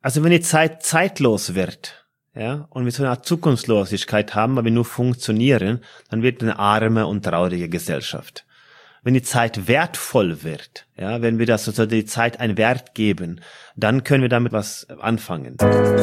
Also wenn die Zeit zeitlos wird, ja, und wir so eine Art Zukunftslosigkeit haben, weil wir nur funktionieren, dann wird eine arme und traurige Gesellschaft. Wenn die Zeit wertvoll wird, ja, wenn wir das sozusagen die Zeit einen Wert geben, dann können wir damit was anfangen.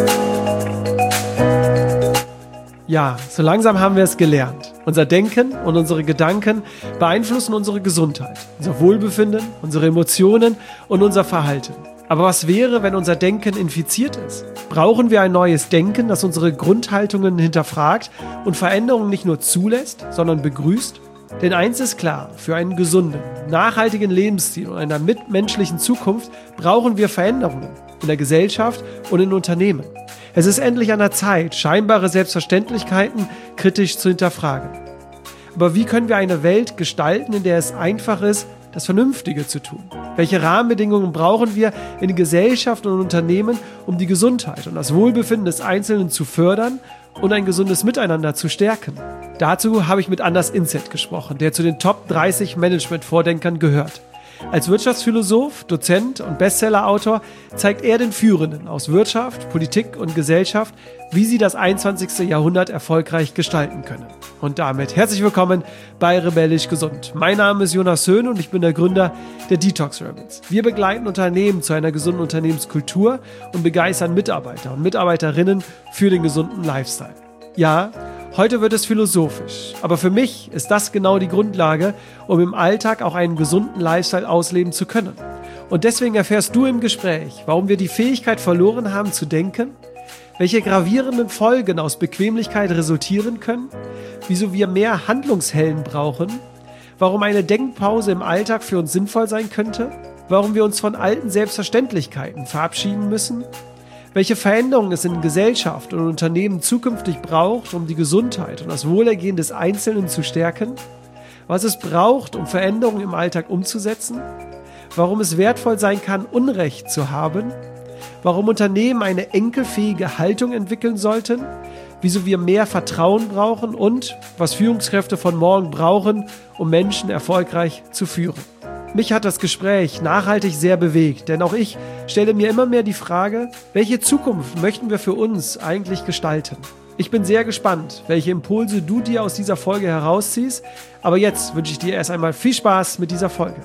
Ja, so langsam haben wir es gelernt. Unser Denken und unsere Gedanken beeinflussen unsere Gesundheit, unser Wohlbefinden, unsere Emotionen und unser Verhalten. Aber was wäre, wenn unser Denken infiziert ist? Brauchen wir ein neues Denken, das unsere Grundhaltungen hinterfragt und Veränderungen nicht nur zulässt, sondern begrüßt? Denn eins ist klar, für einen gesunden, nachhaltigen Lebensstil und einer mitmenschlichen Zukunft brauchen wir Veränderungen in der Gesellschaft und in Unternehmen. Es ist endlich an der Zeit, scheinbare Selbstverständlichkeiten kritisch zu hinterfragen. Aber wie können wir eine Welt gestalten, in der es einfach ist, das Vernünftige zu tun? Welche Rahmenbedingungen brauchen wir in Gesellschaft und Unternehmen, um die Gesundheit und das Wohlbefinden des Einzelnen zu fördern und ein gesundes Miteinander zu stärken? Dazu habe ich mit Anders Inset gesprochen, der zu den Top 30 Management-Vordenkern gehört. Als Wirtschaftsphilosoph, Dozent und Bestsellerautor zeigt er den Führenden aus Wirtschaft, Politik und Gesellschaft, wie sie das 21. Jahrhundert erfolgreich gestalten können. Und damit herzlich willkommen bei Rebellisch Gesund. Mein Name ist Jonas Höhn und ich bin der Gründer der Detox Rebels. Wir begleiten Unternehmen zu einer gesunden Unternehmenskultur und begeistern Mitarbeiter und Mitarbeiterinnen für den gesunden Lifestyle. Ja, heute wird es philosophisch, aber für mich ist das genau die Grundlage, um im Alltag auch einen gesunden Lifestyle ausleben zu können. Und deswegen erfährst du im Gespräch, warum wir die Fähigkeit verloren haben zu denken, welche gravierenden Folgen aus Bequemlichkeit resultieren können, wieso wir mehr Handlungshelden brauchen, warum eine Denkpause im Alltag für uns sinnvoll sein könnte, warum wir uns von alten Selbstverständlichkeiten verabschieden müssen, welche Veränderungen es in Gesellschaft und Unternehmen zukünftig braucht, um die Gesundheit und das Wohlergehen des Einzelnen zu stärken, was es braucht, um Veränderungen im Alltag umzusetzen, warum es wertvoll sein kann, Unrecht zu haben, warum Unternehmen eine enkelfähige Haltung entwickeln sollten, wieso wir mehr Vertrauen brauchen und was Führungskräfte von morgen brauchen, um Menschen erfolgreich zu führen. Mich hat das Gespräch nachhaltig sehr bewegt, denn auch ich stelle mir immer mehr die Frage, welche Zukunft möchten wir für uns eigentlich gestalten? Ich bin sehr gespannt, welche Impulse du dir aus dieser Folge herausziehst, aber jetzt wünsche ich dir erst einmal viel Spaß mit dieser Folge.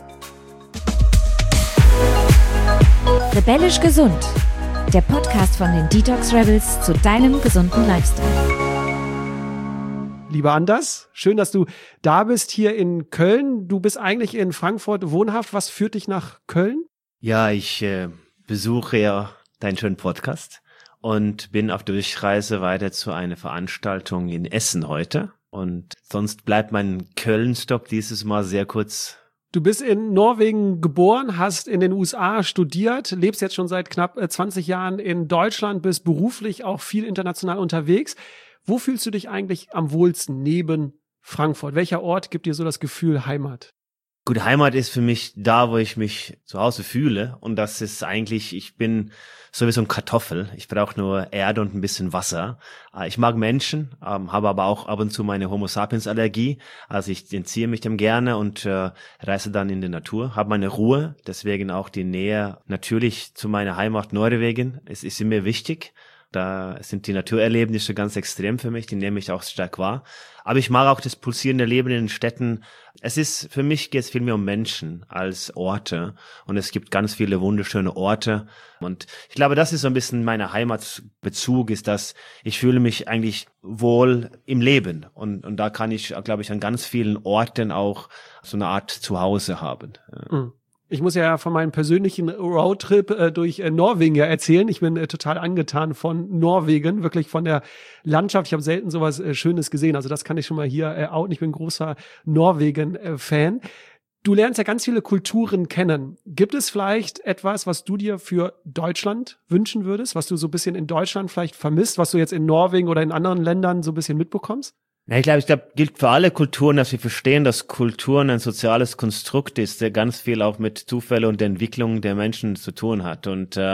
Rebellisch Gesund, der Podcast von den Detox Rebels zu deinem gesunden Lifestyle. Lieber Anders, schön, dass du da bist hier in Köln. Du bist eigentlich in Frankfurt wohnhaft. Was führt dich nach Köln? Ja, ich besuche ja deinen schönen Podcast und bin auf Durchreise weiter zu einer Veranstaltung in Essen heute. Und sonst bleibt mein Köln-Stopp dieses Mal sehr kurz. Du bist in Norwegen geboren, hast in den USA studiert, lebst jetzt schon seit knapp 20 Jahren in Deutschland, bist beruflich auch viel international unterwegs. Wo fühlst du dich eigentlich am wohlsten neben Frankfurt? Welcher Ort gibt dir so das Gefühl Heimat? Gut, Heimat ist für mich da, wo ich mich zu Hause fühle. Und das ist eigentlich, ich bin sowieso ein Kartoffel. Ich brauche nur Erde und ein bisschen Wasser. Ich mag Menschen, habe aber auch ab und zu meine Homo sapiens Allergie. Also ich entziehe mich dem gerne und reise dann in die Natur, habe meine Ruhe. Deswegen auch die Nähe natürlich zu meiner Heimat Norwegen. Es ist mir wichtig. Da sind die Naturerlebnisse ganz extrem für mich, die nehme ich auch stark wahr. Aber ich mag auch das pulsierende Leben in den Städten. Für mich geht es viel mehr um Menschen als Orte. Und es gibt ganz viele wunderschöne Orte. Und ich glaube, das ist so ein bisschen mein Heimatbezug, ist, dass ich fühle mich eigentlich wohl im Leben. Und da kann ich, glaube ich, an ganz vielen Orten auch so eine Art Zuhause haben. Mhm. Ich muss ja von meinem persönlichen Roadtrip durch Norwegen ja erzählen. Ich bin total angetan von Norwegen, wirklich von der Landschaft. Ich habe selten sowas Schönes gesehen. Also das kann ich schon mal hier outen. Ich bin großer Norwegen-Fan. Du lernst ja ganz viele Kulturen kennen. Gibt es vielleicht etwas, was du dir für Deutschland wünschen würdest, was du so ein bisschen in Deutschland vielleicht vermisst, was du jetzt in Norwegen oder in anderen Ländern so ein bisschen mitbekommst? Ja, ich glaube, gilt für alle Kulturen, dass wir verstehen, dass Kulturen ein soziales Konstrukt ist, der ganz viel auch mit Zufälle und der Entwicklung der Menschen zu tun hat. Und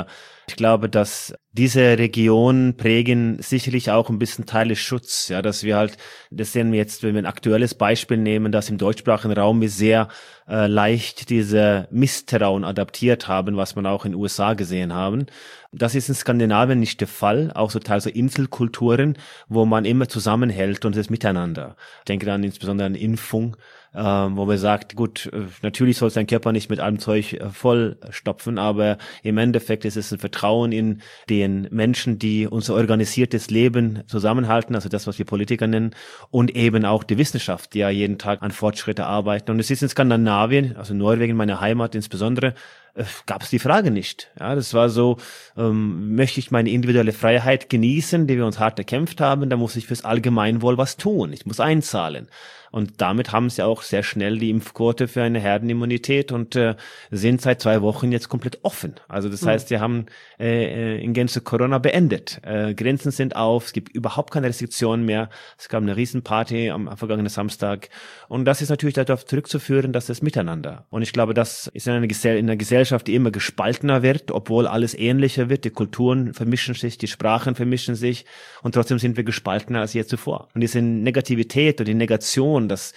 Ich glaube, dass diese Regionen prägen sicherlich auch ein bisschen Teil des Schutz, ja, dass wir halt, das sehen wir jetzt, wenn wir ein aktuelles Beispiel nehmen, dass im deutschsprachigen Raum wir sehr leicht diese Misstrauen adaptiert haben, was man auch in den USA gesehen haben. Das ist in Skandinavien nicht der Fall, auch so Teil so Inselkulturen, wo man immer zusammenhält und das Miteinander. Ich denke dann insbesondere an Impfung, wo man sagt, gut, natürlich soll sein Körper nicht mit allem Zeug vollstopfen, aber im Endeffekt ist es ein Vertrauen in den Menschen, die unser organisiertes Leben zusammenhalten, also das, was wir Politiker nennen, und eben auch die Wissenschaft, die ja jeden Tag an Fortschritte arbeiten. Und es ist in Skandinavien, also Norwegen, meine Heimat insbesondere, gab es die Frage nicht. Ja, das war so, möchte ich meine individuelle Freiheit genießen, die wir uns hart erkämpft haben, dann muss ich fürs Allgemeinwohl was tun. Ich muss einzahlen. Und damit haben sie auch sehr schnell die Impfquote für eine Herdenimmunität und sind seit 2 Wochen jetzt komplett offen. Also das heißt, sie haben in Gänze Corona beendet. Grenzen sind auf, es gibt überhaupt keine Restriktionen mehr. Es gab eine Riesenparty am vergangenen Samstag. Und das ist natürlich darauf zurückzuführen, dass das Miteinander. Und ich glaube, das ist in einer Gesellschaft, die immer gespaltener wird, obwohl alles ähnlicher wird. Die Kulturen vermischen sich, die Sprachen vermischen sich und trotzdem sind wir gespaltener als je zuvor. Und diese Negativität und die Negation, das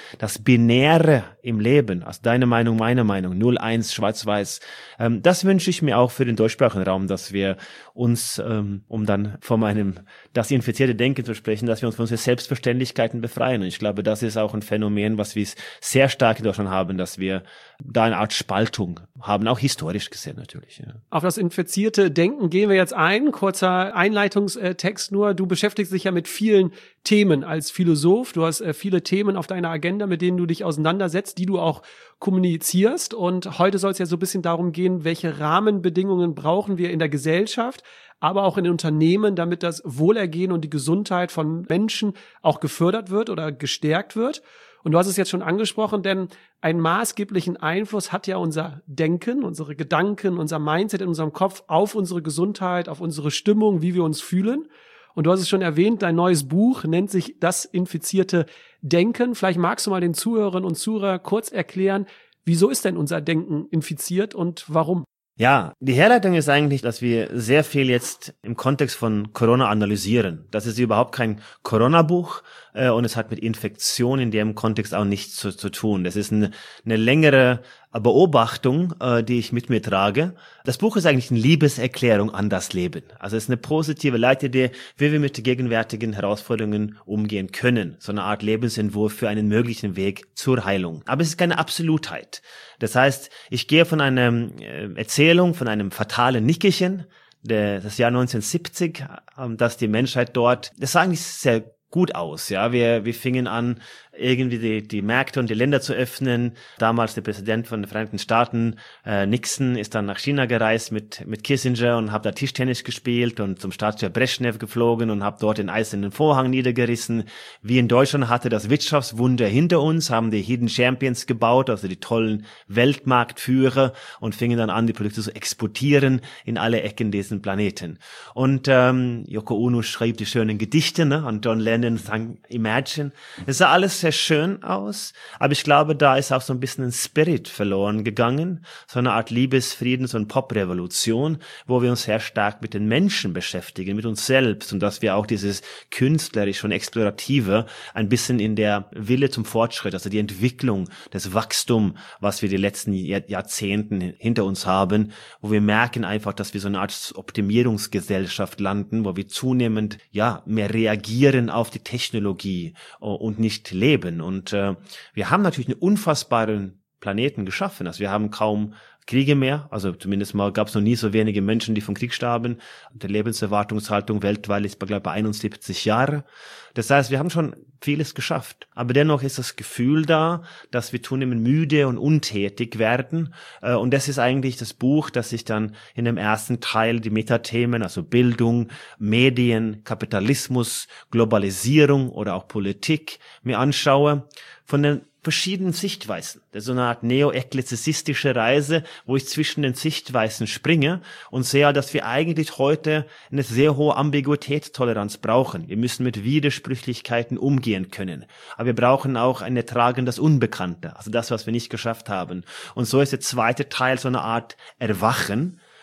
Binäre im Leben, also deine Meinung, meine Meinung, 0-1, schwarz-weiß, das wünsche ich mir auch für den deutschsprachigen Raum, dass wir uns, um dann von das infizierte Denken zu sprechen, dass wir uns von unseren Selbstverständlichkeiten befreien. Und ich glaube, das ist auch ein Phänomen, was wir sehr stark in Deutschland haben, dass wir da eine Art Spaltung haben, auch historisch gesehen natürlich. Ja. Auf das infizierte Denken gehen wir jetzt ein. Kurzer Einleitungstext nur. Du beschäftigst dich ja mit vielen Themen als Philosoph. Du hast viele Themen auf deiner Agenda, mit denen du dich auseinandersetzt, die du auch kommunizierst. Und heute soll es ja so ein bisschen darum gehen, welche Rahmenbedingungen brauchen wir in der Gesellschaft, aber auch in den Unternehmen, damit das Wohlergehen und die Gesundheit von Menschen auch gefördert wird oder gestärkt wird. Und du hast es jetzt schon angesprochen, denn einen maßgeblichen Einfluss hat ja unser Denken, unsere Gedanken, unser Mindset in unserem Kopf auf unsere Gesundheit, auf unsere Stimmung, wie wir uns fühlen. Und du hast es schon erwähnt, dein neues Buch nennt sich Das infizierte Denken. Vielleicht magst du mal den Zuhörerinnen und Zuhörern kurz erklären, wieso ist denn unser Denken infiziert und warum? Ja, die Herleitung ist eigentlich, dass wir sehr viel jetzt im Kontext von Corona analysieren. Das ist überhaupt kein Corona-Buch und es hat mit Infektion in dem Kontext auch nichts zu tun. Das ist eine längere Beobachtung, die ich mit mir trage. Das Buch ist eigentlich eine Liebeserklärung an das Leben. Also es ist eine positive Leitidee, wie wir mit den gegenwärtigen Herausforderungen umgehen können. So eine Art Lebensentwurf für einen möglichen Weg zur Heilung. Aber es ist keine Absolutheit. Das heißt, ich gehe von einer Erzählung, von einem fatalen Nickerchen, das Jahr 1970, dass die Menschheit dort, das sah eigentlich sehr gut aus, ja. Wir fingen an, irgendwie die Märkte und die Länder zu öffnen. Damals der Präsident von den Vereinigten Staaten, Nixon, ist dann nach China gereist mit Kissinger und hat da Tischtennis gespielt und zum Staatschef Brezhnev geflogen und hat dort den eisernen Vorhang niedergerissen. Wir in Deutschland hatte das Wirtschaftswunder hinter uns, haben die Hidden Champions gebaut, also die tollen Weltmarktführer und fingen dann an, die Produkte zu exportieren in alle Ecken diesen Planeten. Und Yoko Ono schrieb die schönen Gedichte, ne? Und John Lennon sang Imagine. Es sah alles sehr schön aus, aber ich glaube, da ist auch so ein bisschen ein Spirit verloren gegangen, so eine Art Liebesfriedens- und Pop-Revolution, wo wir uns sehr stark mit den Menschen beschäftigen, mit uns selbst und dass wir auch dieses künstlerisch und explorative ein bisschen in der Wille zum Fortschritt, also die Entwicklung, das Wachstum, was wir die letzten Jahrzehnten hinter uns haben, wo wir merken einfach, dass wir so eine Art Optimierungsgesellschaft landen, wo wir zunehmend mehr reagieren auf die Technologie und nicht leben. Und wir haben natürlich einen unfassbaren Planeten geschaffen. Also wir haben kaum Kriege mehr, also zumindest mal gab es noch nie so wenige Menschen, die vom Krieg starben. Die Lebenserwartungshaltung weltweit ist, glaube ich, bei 71 Jahren. Das heißt, wir haben schon vieles geschafft. Aber dennoch ist das Gefühl da, dass wir zunehmend müde und untätig werden. Und das ist eigentlich das Buch, das ich dann in dem ersten Teil die Metathemen, also Bildung, Medien, Kapitalismus, Globalisierung oder auch Politik mir anschaue, von den verschiedenen Sichtweisen. Das ist so eine Art neo-ekklesiastische Reise, wo ich zwischen den Sichtweisen springe und sehe, dass wir eigentlich heute eine sehr hohe Ambiguitätstoleranz brauchen. Wir müssen mit Widersprüchlichkeiten umgehen können. Aber wir brauchen auch ein Ertragen das Unbekannte, also das, was wir nicht geschafft haben. Und so ist der zweite Teil so eine Art Erwachen,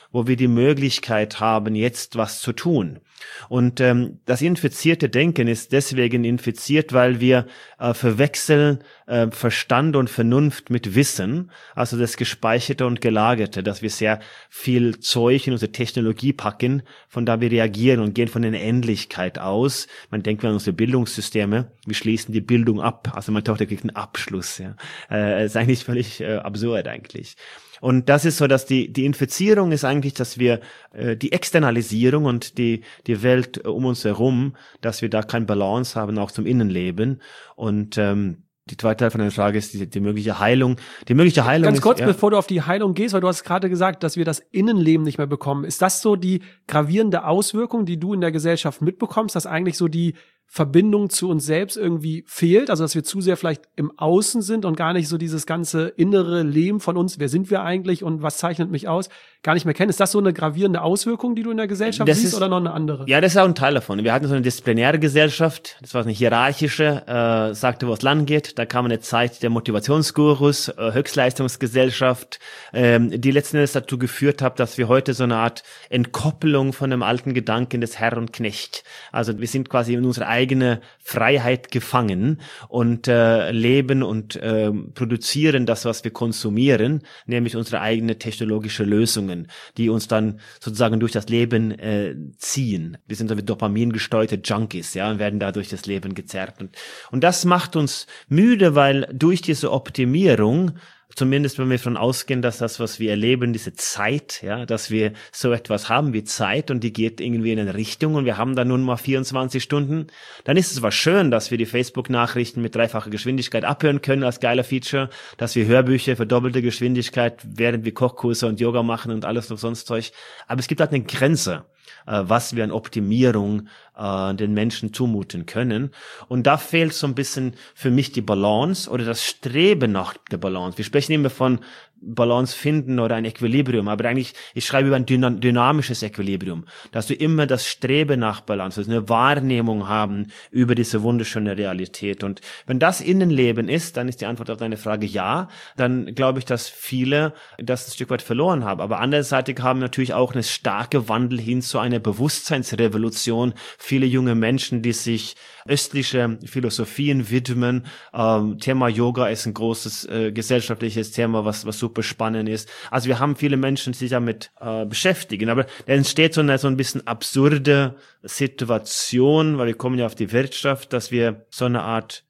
wo wir die Möglichkeit haben, jetzt was zu tun. Und das infizierte Denken ist deswegen infiziert, weil wir verwechseln Verstand und Vernunft mit Wissen, also das Gespeicherte und Gelagerte, dass wir sehr viel Zeug in unsere Technologie packen, von da wir reagieren und gehen von der Endlichkeit aus. Man denkt an unsere Bildungssysteme, wir schließen die Bildung ab, also meine Tochter kriegt einen Abschluss. Ja. Ist eigentlich völlig absurd eigentlich. Und das ist so, dass die Infizierung ist eigentlich, dass wir die Externalisierung und die Welt um uns herum, dass wir da keine Balance haben, auch zum Innenleben. Und die zweite Teil von der Frage ist die mögliche Heilung. Die mögliche Heilung Ganz kurz, ist, bevor du auf die Heilung gehst, weil du hast gerade gesagt, dass wir das Innenleben nicht mehr bekommen. Ist das so die gravierende Auswirkung, die du in der Gesellschaft mitbekommst, dass eigentlich so die Verbindung zu uns selbst irgendwie fehlt, also dass wir zu sehr vielleicht im Außen sind und gar nicht so dieses ganze innere Leben von uns, wer sind wir eigentlich und was zeichnet mich aus, gar nicht mehr kennen. Ist das so eine gravierende Auswirkung, die du in der Gesellschaft siehst, oder noch eine andere? Ja, das ist auch ein Teil davon. Wir hatten so eine disziplinäre Gesellschaft, das war eine hierarchische, sagte, wo es lang geht. Da kam eine Zeit der Motivationsgurus, Höchstleistungsgesellschaft, die letzten Endes dazu geführt hat, dass wir heute so eine Art Entkoppelung von dem alten Gedanken des Herr und Knecht. Also wir sind quasi in unserer eigene Freiheit gefangen und leben und produzieren das, was wir konsumieren, nämlich unsere eigene technologische Lösungen, die uns dann sozusagen durch das Leben ziehen. Wir sind so wie Dopamin gesteuerte Junkies, ja, und werden da durch das Leben gezerrt. Und das macht uns müde, weil durch diese Optimierung, zumindest wenn wir davon ausgehen, dass das, was wir erleben, diese Zeit, ja, dass wir so etwas haben wie Zeit und die geht irgendwie in eine Richtung und wir haben da nun mal 24 Stunden, dann ist es zwar schön, dass wir die Facebook-Nachrichten mit dreifacher Geschwindigkeit abhören können als geiler Feature, dass wir Hörbücher für doppelte Geschwindigkeit, während wir Kochkurse und Yoga machen und alles noch sonst Zeug, aber es gibt halt eine Grenze, was wir an Optimierung den Menschen zumuten können. Und da fehlt so ein bisschen für mich die Balance oder das Streben nach der Balance. Wir sprechen immer von Balance finden oder ein Equilibrium, aber eigentlich, ich schreibe über ein dynamisches Equilibrium, dass du immer das Streben nach Balance, also eine Wahrnehmung haben über diese wunderschöne Realität. Und wenn das Innenleben ist, dann ist die Antwort auf deine Frage ja, dann glaube ich, dass viele das ein Stück weit verloren haben. Aber anderseitig haben natürlich auch eine starke Wandel hin zu einer Bewusstseinsrevolution. Viele junge Menschen, die sich östliche Philosophien widmen. Thema Yoga ist ein großes gesellschaftliches Thema, was super spannend ist. Also wir haben viele Menschen, die sich damit beschäftigen. Aber da entsteht so ein bisschen absurde Situation, weil wir kommen ja auf die Wirtschaft, dass wir so eine Art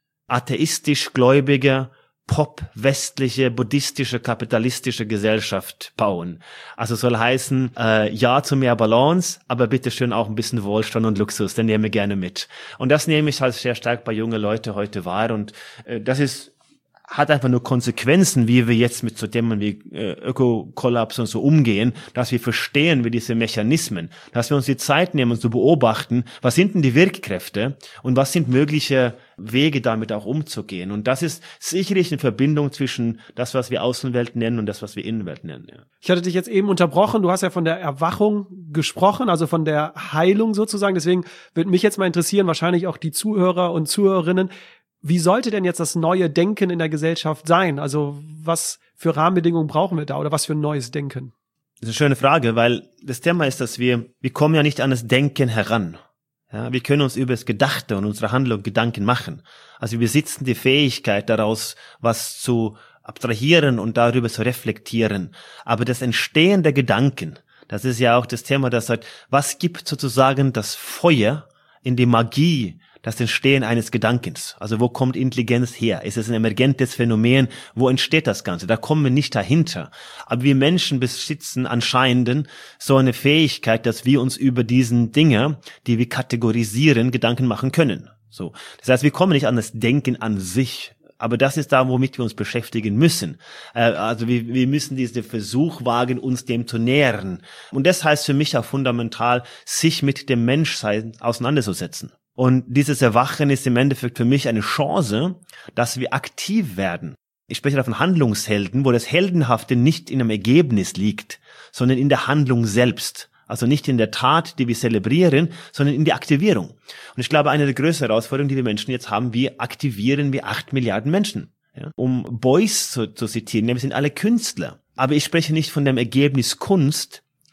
atheistisch-gläubige pop-westliche, buddhistische, kapitalistische Gesellschaft bauen. Also soll heißen, ja zu mehr Balance, aber bitte schön auch ein bisschen Wohlstand und Luxus, den nehmen wir gerne mit. Und das nehme ich halt sehr stark bei jungen Leuten heute wahr und das hat einfach nur Konsequenzen, wie wir jetzt mit so Themen wie Ökokollaps und so umgehen, dass wir verstehen, wie diese Mechanismen, dass wir uns die Zeit nehmen, uns zu beobachten, was sind denn die Wirkkräfte und was sind mögliche Wege, damit auch umzugehen. Und das ist sicherlich eine Verbindung zwischen das, was wir Außenwelt nennen und das, was wir Innenwelt nennen. Ja. Ich hatte dich jetzt eben unterbrochen. Du hast ja von der Erwachung gesprochen, also von der Heilung sozusagen. Deswegen würde mich jetzt mal interessieren, wahrscheinlich auch die Zuhörer und Zuhörerinnen, wie sollte denn jetzt das neue Denken in der Gesellschaft sein? Also was für Rahmenbedingungen brauchen wir da oder was für ein neues Denken? Das ist eine schöne Frage, weil das Thema ist, dass wir kommen ja nicht an das Denken heran. Ja, wir können uns über das Gedachte und unsere Handlung Gedanken machen. Also wir besitzen die Fähigkeit daraus, was zu abstrahieren und darüber zu reflektieren. Aber das Entstehen der Gedanken, das ist ja auch das Thema, das sagt, was gibt sozusagen das Feuer in die Magie, das Entstehen eines Gedankens. Also wo kommt Intelligenz her? Ist es ein emergentes Phänomen? Wo entsteht das Ganze? Da kommen wir nicht dahinter. Aber wir Menschen besitzen anscheinend so eine Fähigkeit, dass wir uns über diesen Dinge, die wir kategorisieren, Gedanken machen können. So. Das heißt, wir kommen nicht an das Denken an sich. Aber das ist da, womit wir uns beschäftigen müssen. Also wir müssen diesen Versuch wagen, uns dem zu nähern. Und das heißt für mich auch fundamental, sich mit dem Menschsein auseinanderzusetzen. Und dieses Erwachen ist im Endeffekt für mich eine Chance, dass wir aktiv werden. Ich spreche da von Handlungshelden, wo das Heldenhafte nicht in einem Ergebnis liegt, sondern in der Handlung selbst. Also nicht in der Tat, die wir zelebrieren, sondern in der Aktivierung. Und ich glaube, eine der größten Herausforderungen, die wir Menschen jetzt haben, wie aktivieren wir 8 Milliarden Menschen? Ja? Um Beuys zu zitieren, wir sind alle Künstler. Aber ich spreche nicht von dem Ergebnis Kunst,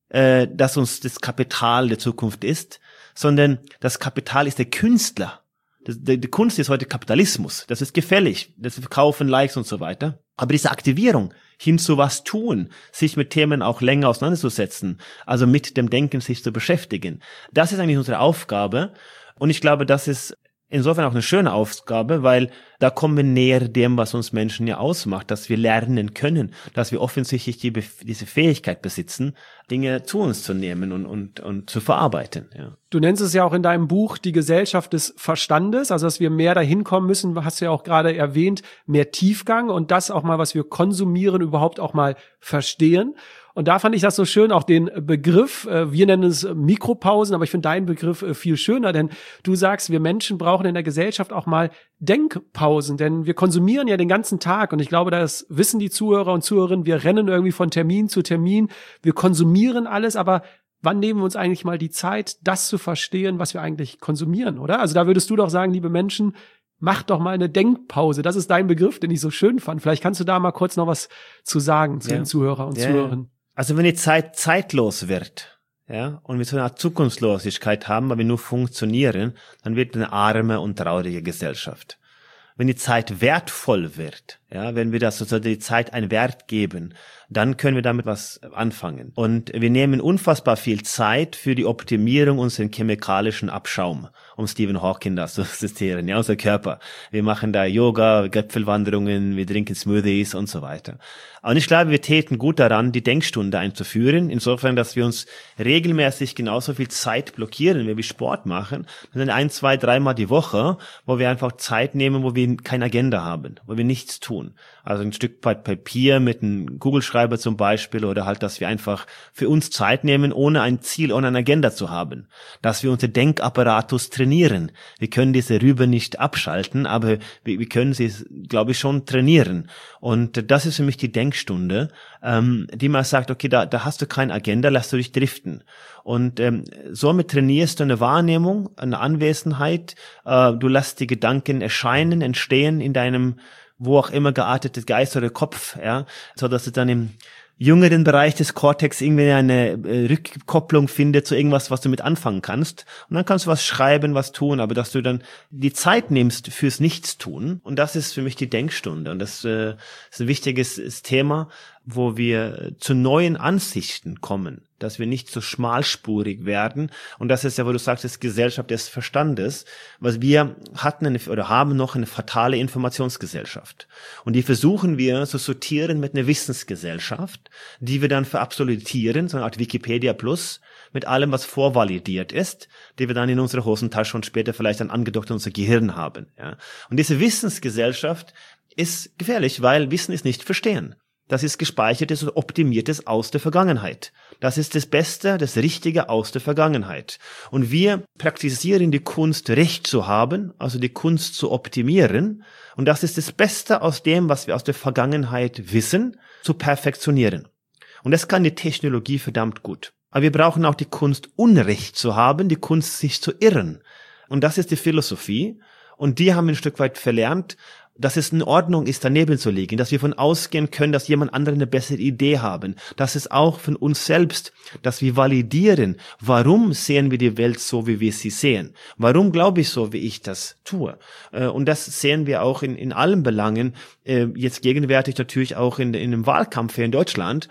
dass uns das Kapital der Zukunft ist, sondern das Kapital ist der Künstler. Die Kunst ist heute Kapitalismus. Das ist gefällig. Das Verkaufen, Likes und so weiter. Aber diese Aktivierung hin zu was tun, sich mit Themen auch länger auseinanderzusetzen, also mit dem Denken sich zu beschäftigen, das ist eigentlich unsere Aufgabe. Und ich glaube, das ist insofern auch eine schöne Aufgabe, weil da kommen wir näher dem, was uns Menschen ja ausmacht, dass wir lernen können, dass wir offensichtlich diese Fähigkeit besitzen, Dinge zu uns zu nehmen und zu verarbeiten. Ja. Du nennst es ja auch in deinem Buch die Gesellschaft des Verstandes, also dass wir mehr dahin kommen müssen, hast du ja auch gerade erwähnt, mehr Tiefgang und das auch mal, was wir konsumieren, überhaupt auch mal verstehen. Und da fand ich das so schön, auch den Begriff, wir nennen es Mikropausen, aber ich finde deinen Begriff viel schöner, denn du sagst, wir Menschen brauchen in der Gesellschaft auch mal Denkpausen, denn wir konsumieren ja den ganzen Tag und ich glaube, das wissen die Zuhörer und Zuhörerinnen, wir rennen irgendwie von Termin zu Termin, wir konsumieren alles, aber wann nehmen wir uns eigentlich mal die Zeit, das zu verstehen, was wir eigentlich konsumieren, oder? Also da würdest du doch sagen, liebe Menschen, mach doch mal eine Denkpause. Das ist dein Begriff, den ich so schön fand. Vielleicht kannst du da mal kurz noch was zu sagen zu den Zuhörer und Zuhörerinnen. Also wenn die Zeit zeitlos wird, ja, und wir so eine Art Zukunftslosigkeit haben, weil wir nur funktionieren, dann wird eine arme und traurige Gesellschaft. Wenn die Zeit wertvoll wird, ja, wenn wir das sozusagen die Zeit einen Wert geben, dann können wir damit was anfangen. Und wir nehmen unfassbar viel Zeit für die Optimierung unseres chemikalischen Abschaum, um Stephen Hawking das zu zitieren, ja, unser Körper. Wir machen da Yoga, Gipfelwanderungen, wir trinken Smoothies und so weiter. Und ich glaube, wir täten gut daran, die Denkstunde einzuführen, insofern, dass wir uns regelmäßig genauso viel Zeit blockieren, wie wir Sport machen, dann 1, 2, 3 Mal die Woche, wo wir einfach Zeit nehmen, wo wir keine Agenda haben, wo wir nichts tun. Also ein Stück Papier mit einem Kugelschreiber zum Beispiel oder halt, dass wir einfach für uns Zeit nehmen, ohne ein Ziel, ohne eine Agenda zu haben. Dass wir unser Denkapparatus trainieren. Wir können diese Rübe nicht abschalten, aber wir können sie, glaube ich, schon trainieren. Und das ist für mich die Denkstunde, die mal sagt, okay, da hast du keine Agenda, lass du dich driften. Und somit trainierst du eine Wahrnehmung, eine Anwesenheit, du lässt die Gedanken erscheinen, entstehen in deinem wo auch immer geartete Geist oder Kopf, ja, so dass du dann im jüngeren Bereich des Cortex irgendwie eine Rückkopplung findet zu irgendwas, was du mit anfangen kannst. Und dann kannst du was schreiben, was tun, aber dass du dann die Zeit nimmst fürs Nichtstun. Und das ist für mich die Denkstunde. Und das ist ein wichtiges Thema, wo wir zu neuen Ansichten kommen, dass wir nicht so schmalspurig werden. Und das ist ja, wo du sagst, das Gesellschaft des Verstandes, was wir hatten oder haben noch eine fatale Informationsgesellschaft. Und die versuchen wir zu sortieren mit einer Wissensgesellschaft, die wir dann verabsolutieren, so eine Art Wikipedia Plus, mit allem, was vorvalidiert ist, die wir dann in unserer Hosentasche und später vielleicht dann angedockt in unser Gehirn haben. Ja. Und diese Wissensgesellschaft ist gefährlich, weil Wissen ist nicht verstehen. Das ist gespeichertes und optimiertes aus der Vergangenheit. Das ist das Beste, das Richtige aus der Vergangenheit. Und wir praktizieren die Kunst, Recht zu haben, also die Kunst zu optimieren. Und das ist das Beste aus dem, was wir aus der Vergangenheit wissen, zu perfektionieren. Und das kann die Technologie verdammt gut. Aber wir brauchen auch die Kunst, Unrecht zu haben, die Kunst, sich zu irren. Und das ist die Philosophie. Und die haben wir ein Stück weit verlernt, dass es in Ordnung ist, daneben zu liegen, dass wir von ausgehen können, dass jemand andere eine bessere Idee haben, dass es auch von uns selbst, dass wir validieren, warum sehen wir die Welt so, wie wir sie sehen, warum glaube ich so, wie ich das tue. Und das sehen wir auch in allen Belangen, jetzt gegenwärtig natürlich auch in dem Wahlkampf hier in Deutschland,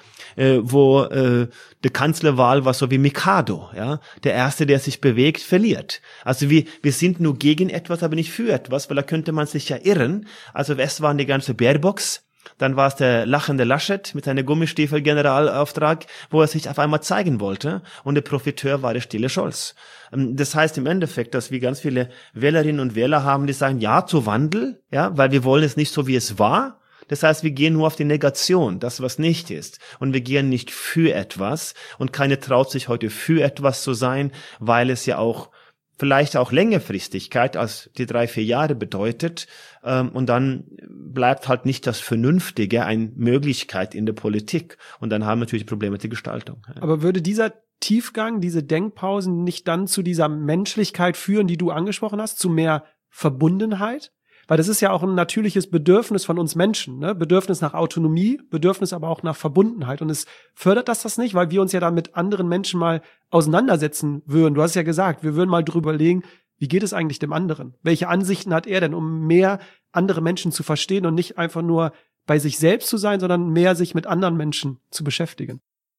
wo die Kanzlerwahl war so wie Mikado, ja, der Erste, der sich bewegt, verliert. Also wir sind nur gegen etwas, aber nicht für etwas, weil da könnte man sich ja irren. Also erst waren die ganze Baerbocks, dann war es der lachende Laschet mit seinem Gummistiefel-Generalauftrag, wo er sich auf einmal zeigen wollte, und der Profiteur war der stille Scholz. Das heißt im Endeffekt, dass wir ganz viele Wählerinnen und Wähler haben, die sagen Ja zu Wandel, ja, weil wir wollen es nicht so, wie es war. Das heißt, wir gehen nur auf die Negation, das, was nicht ist. Und wir gehen nicht für etwas. Und keiner traut sich heute für etwas zu sein, weil es ja auch vielleicht auch Längerfristigkeit als die 3-4 Jahre bedeutet. Und dann bleibt halt nicht das Vernünftige eine Möglichkeit in der Politik. Und dann haben wir natürlich Probleme mit der Gestaltung. Aber würde dieser Tiefgang, diese Denkpausen nicht dann zu dieser Menschlichkeit führen, die du angesprochen hast, zu mehr Verbundenheit? Weil das ist ja auch ein natürliches Bedürfnis von uns Menschen, ne? Bedürfnis nach Autonomie, Bedürfnis aber auch nach Verbundenheit. Und es fördert das nicht, weil wir uns ja dann mit anderen Menschen mal auseinandersetzen würden. Du hast ja gesagt, wir würden mal drüber überlegen, wie geht es eigentlich dem anderen? Welche Ansichten hat er denn, um mehr andere Menschen zu verstehen und nicht einfach nur bei sich selbst zu sein, sondern mehr sich mit anderen Menschen zu beschäftigen?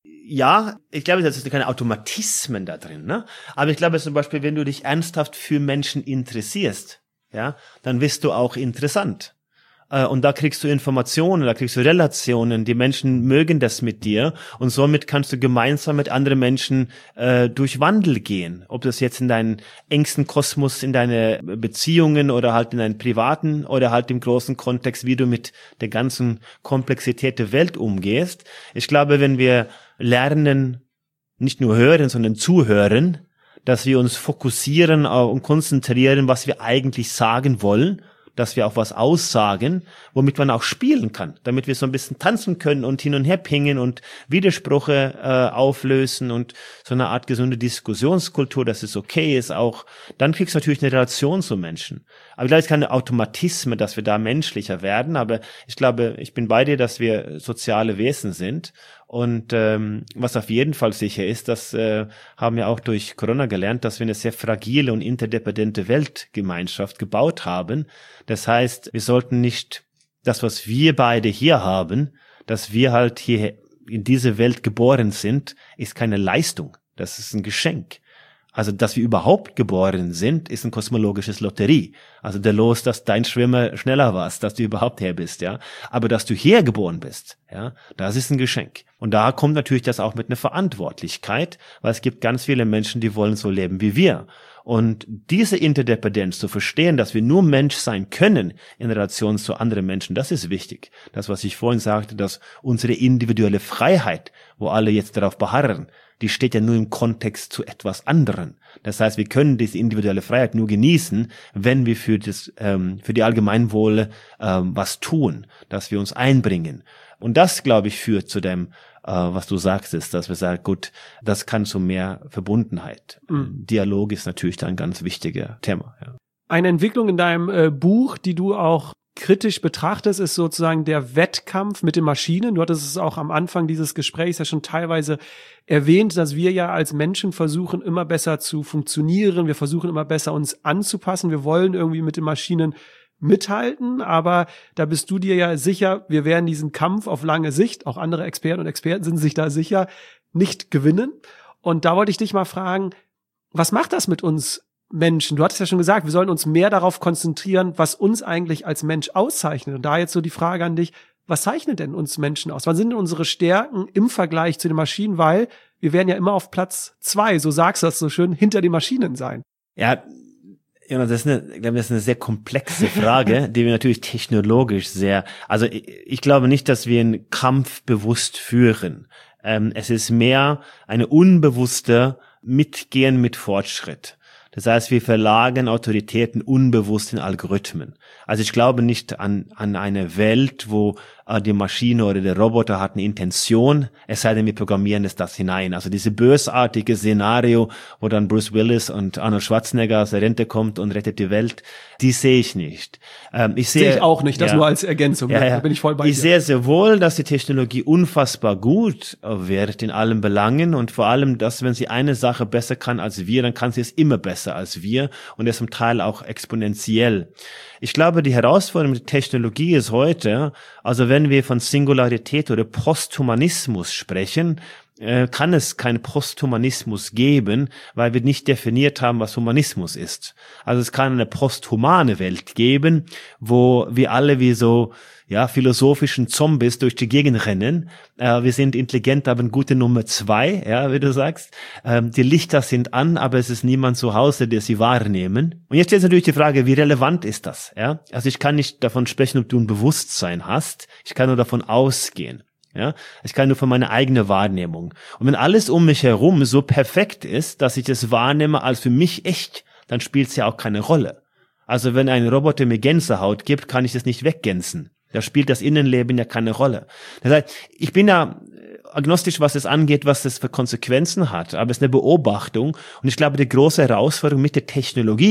Ja, ich glaube, das sind keine Automatismen da drin, ne? Aber ich glaube zum Beispiel, wenn du dich ernsthaft für Menschen interessierst, ja, dann wirst du auch interessant. Und da kriegst du Informationen, da kriegst du Relationen, die Menschen mögen das mit dir und somit kannst du gemeinsam mit anderen Menschen durch Wandel gehen. Ob das jetzt in deinen engsten Kosmos, in deine Beziehungen oder halt in deinen privaten oder halt im großen Kontext, wie du mit der ganzen Komplexität der Welt umgehst. Ich glaube, wenn wir lernen, nicht nur hören, sondern zuhören, dass wir uns fokussieren und konzentrieren, was wir eigentlich sagen wollen, dass wir auch was aussagen, womit man auch spielen kann, damit wir so ein bisschen tanzen können und hin und her pingen und Widersprüche auflösen und so eine Art gesunde Diskussionskultur, dass es okay ist auch. Dann kriegst du natürlich eine Relation zu Menschen. Aber ich glaube, es ist keine Automatismen, dass wir da menschlicher werden, aber ich glaube, ich bin bei dir, dass wir soziale Wesen sind. Und was auf jeden Fall sicher ist, das haben wir auch durch Corona gelernt, dass wir eine sehr fragile und interdependente Weltgemeinschaft gebaut haben. Das heißt, wir sollten nicht das, was wir beide hier haben, dass wir halt hier in diese Welt geboren sind, ist keine Leistung. Das ist ein Geschenk. Also, dass wir überhaupt geboren sind, ist ein kosmologisches Lotterie. Also der Los, dass dein Schwimmer schneller warst, dass du überhaupt her bist, ja. Aber dass du hier geboren bist, ja, das ist ein Geschenk. Und da kommt natürlich das auch mit einer Verantwortlichkeit, weil es gibt ganz viele Menschen, die wollen so leben wie wir. Und diese Interdependenz zu verstehen, dass wir nur Mensch sein können in Relation zu anderen Menschen, das ist wichtig. Das, was ich vorhin sagte, dass unsere individuelle Freiheit, wo alle jetzt darauf beharren, die steht ja nur im Kontext zu etwas anderem. Das heißt, wir können diese individuelle Freiheit nur genießen, wenn wir für die Allgemeinwohle was tun, dass wir uns einbringen. Und das, glaube ich, führt zu dem, was du sagst, ist, dass wir sagen, gut, das kann zu mehr Verbundenheit. Dialog ist natürlich da ein ganz wichtiger Thema. Ja. Eine Entwicklung in deinem Buch, die du auch kritisch betrachtest, ist sozusagen der Wettkampf mit den Maschinen. Du hattest es auch am Anfang dieses Gesprächs ja schon teilweise erwähnt, dass wir ja als Menschen versuchen, immer besser zu funktionieren. Wir versuchen immer besser uns anzupassen. Wir wollen irgendwie mit den Maschinen mithalten, aber da bist du dir ja sicher, wir werden diesen Kampf auf lange Sicht, auch andere Experten und Experten sind sich da sicher, nicht gewinnen. Und da wollte ich dich mal fragen, was macht das mit uns Menschen? Du hattest ja schon gesagt, wir sollen uns mehr darauf konzentrieren, was uns eigentlich als Mensch auszeichnet. Und da jetzt so die Frage an dich, was zeichnet denn uns Menschen aus? Was sind denn unsere Stärken im Vergleich zu den Maschinen? Weil wir werden ja immer auf Platz 2, so sagst du das so schön, hinter den Maschinen sein. Ja, das ist eine sehr komplexe Frage, die wir natürlich technologisch also ich glaube nicht, dass wir einen Kampf bewusst führen. Es ist mehr eine unbewusste Mitgehen mit Fortschritt. Das heißt, wir verlagern Autoritäten unbewusst in Algorithmen. Also ich glaube nicht an eine Welt, wo die Maschine oder der Roboter hat eine Intention, es sei denn, wir programmieren das hinein. Also diese bösartige Szenario, wo dann Bruce Willis und Arnold Schwarzenegger aus der Rente kommt und rettet die Welt, die sehe ich nicht. Sehe ich auch nicht, das nur als Ergänzung. Ja. Da bin ich voll bei dir. Ich sehe sehr wohl, dass die Technologie unfassbar gut wird in allen Belangen und vor allem, dass wenn sie eine Sache besser kann als wir, dann kann sie es immer besser als wir und das zum Teil auch exponentiell. Ich glaube, die Herausforderung mit der Technologie ist heute, also wenn wir von Singularität oder Posthumanismus sprechen, kann es keinen Posthumanismus geben, weil wir nicht definiert haben, was Humanismus ist. Also es kann eine posthumane Welt geben, wo wir alle wie so philosophischen Zombies durch die Gegend rennen. Wir sind intelligent, aber eine gute Nummer 2, wie du sagst. Die Lichter sind an, aber es ist niemand zu Hause, der sie wahrnehmen. Und jetzt stellt sich natürlich die Frage, wie relevant ist das? Ja? Also ich kann nicht davon sprechen, ob du ein Bewusstsein hast. Ich kann nur davon ausgehen. Ja, ich kann nur von meiner eigenen Wahrnehmung. Und wenn alles um mich herum so perfekt ist, dass ich das wahrnehme als für mich echt, dann spielt es ja auch keine Rolle. Also wenn ein Roboter mir Gänsehaut gibt, kann ich das nicht weggänsen. Da spielt das Innenleben ja keine Rolle. Das heißt, ich bin ja agnostisch, was es angeht, was das für Konsequenzen hat. Aber es ist eine Beobachtung. Und ich glaube, die große Herausforderung mit der Technologie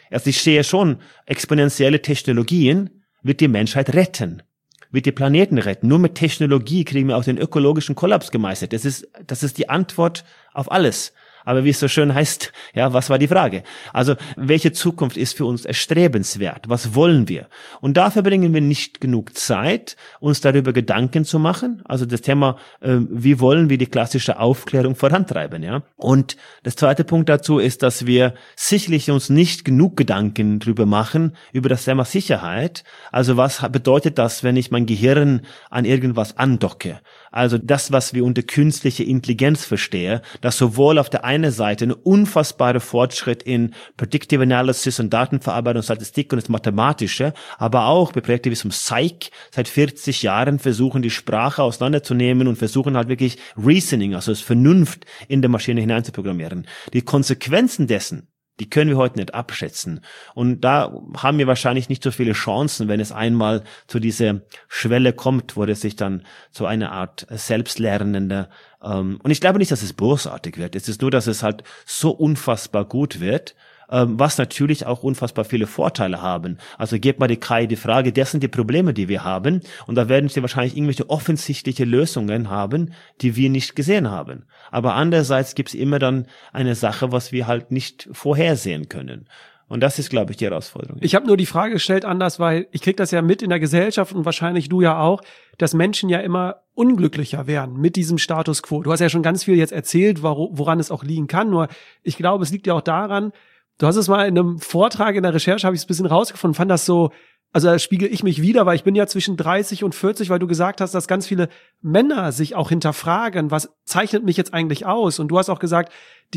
Also ich sehe schon, exponentielle Technologien wird die Menschheit retten, wird die Planeten retten. Nur mit Technologie kriegen wir auch den ökologischen Kollaps gemeistert. Das ist die Antwort auf alles. Aber wie es so schön heißt, ja, was war die Frage? Also, welche Zukunft ist für uns erstrebenswert? Was wollen wir? Und dafür bringen wir nicht genug Zeit, uns darüber Gedanken zu machen. Also das Thema, wie wollen wir die klassische Aufklärung vorantreiben, ja? Und das zweite Punkt dazu ist, dass wir sicherlich uns nicht genug Gedanken drüber machen, über das Thema Sicherheit. Also was bedeutet das, wenn ich mein Gehirn an irgendwas andocke? Also das, was wir unter künstliche Intelligenz verstehen, dass sowohl auf der einen Seite ein unfassbarer Fortschritt in Predictive Analysis und Datenverarbeitung, Statistik und das Mathematische, aber auch bei Projekten wie zum Psych seit 40 Jahren versuchen, die Sprache auseinanderzunehmen und versuchen halt wirklich Reasoning, also das Vernunft in der Maschine hineinzuprogrammieren. Die Konsequenzen dessen, die können wir heute nicht abschätzen. Und da haben wir wahrscheinlich nicht so viele Chancen, wenn es einmal zu dieser Schwelle kommt, wo es sich dann zu einer Art selbstlernender, und ich glaube nicht, dass es bösartig wird. Es ist nur, dass es halt so unfassbar gut wird, was natürlich auch unfassbar viele Vorteile haben. Also gebt mal die KI die Frage, das sind die Probleme, die wir haben, und da werden sie wahrscheinlich irgendwelche offensichtliche Lösungen haben, die wir nicht gesehen haben. Aber andererseits gibt es immer dann eine Sache, was wir halt nicht vorhersehen können. Und das ist, glaube ich, die Herausforderung. Ich habe nur die Frage gestellt anders, weil ich krieg das ja mit in der Gesellschaft und wahrscheinlich du ja auch, dass Menschen ja immer unglücklicher werden mit diesem Status quo. Du hast ja schon ganz viel jetzt erzählt, woran es auch liegen kann. Nur ich glaube, es liegt ja auch daran, du hast es mal in einem Vortrag in der Recherche, habe ich es ein bisschen rausgefunden, fand das so, also da spiegel ich mich wieder, weil ich bin ja zwischen 30 und 40, weil du gesagt hast, dass ganz viele Männer sich auch hinterfragen, was zeichnet mich jetzt eigentlich aus? Und du hast auch gesagt,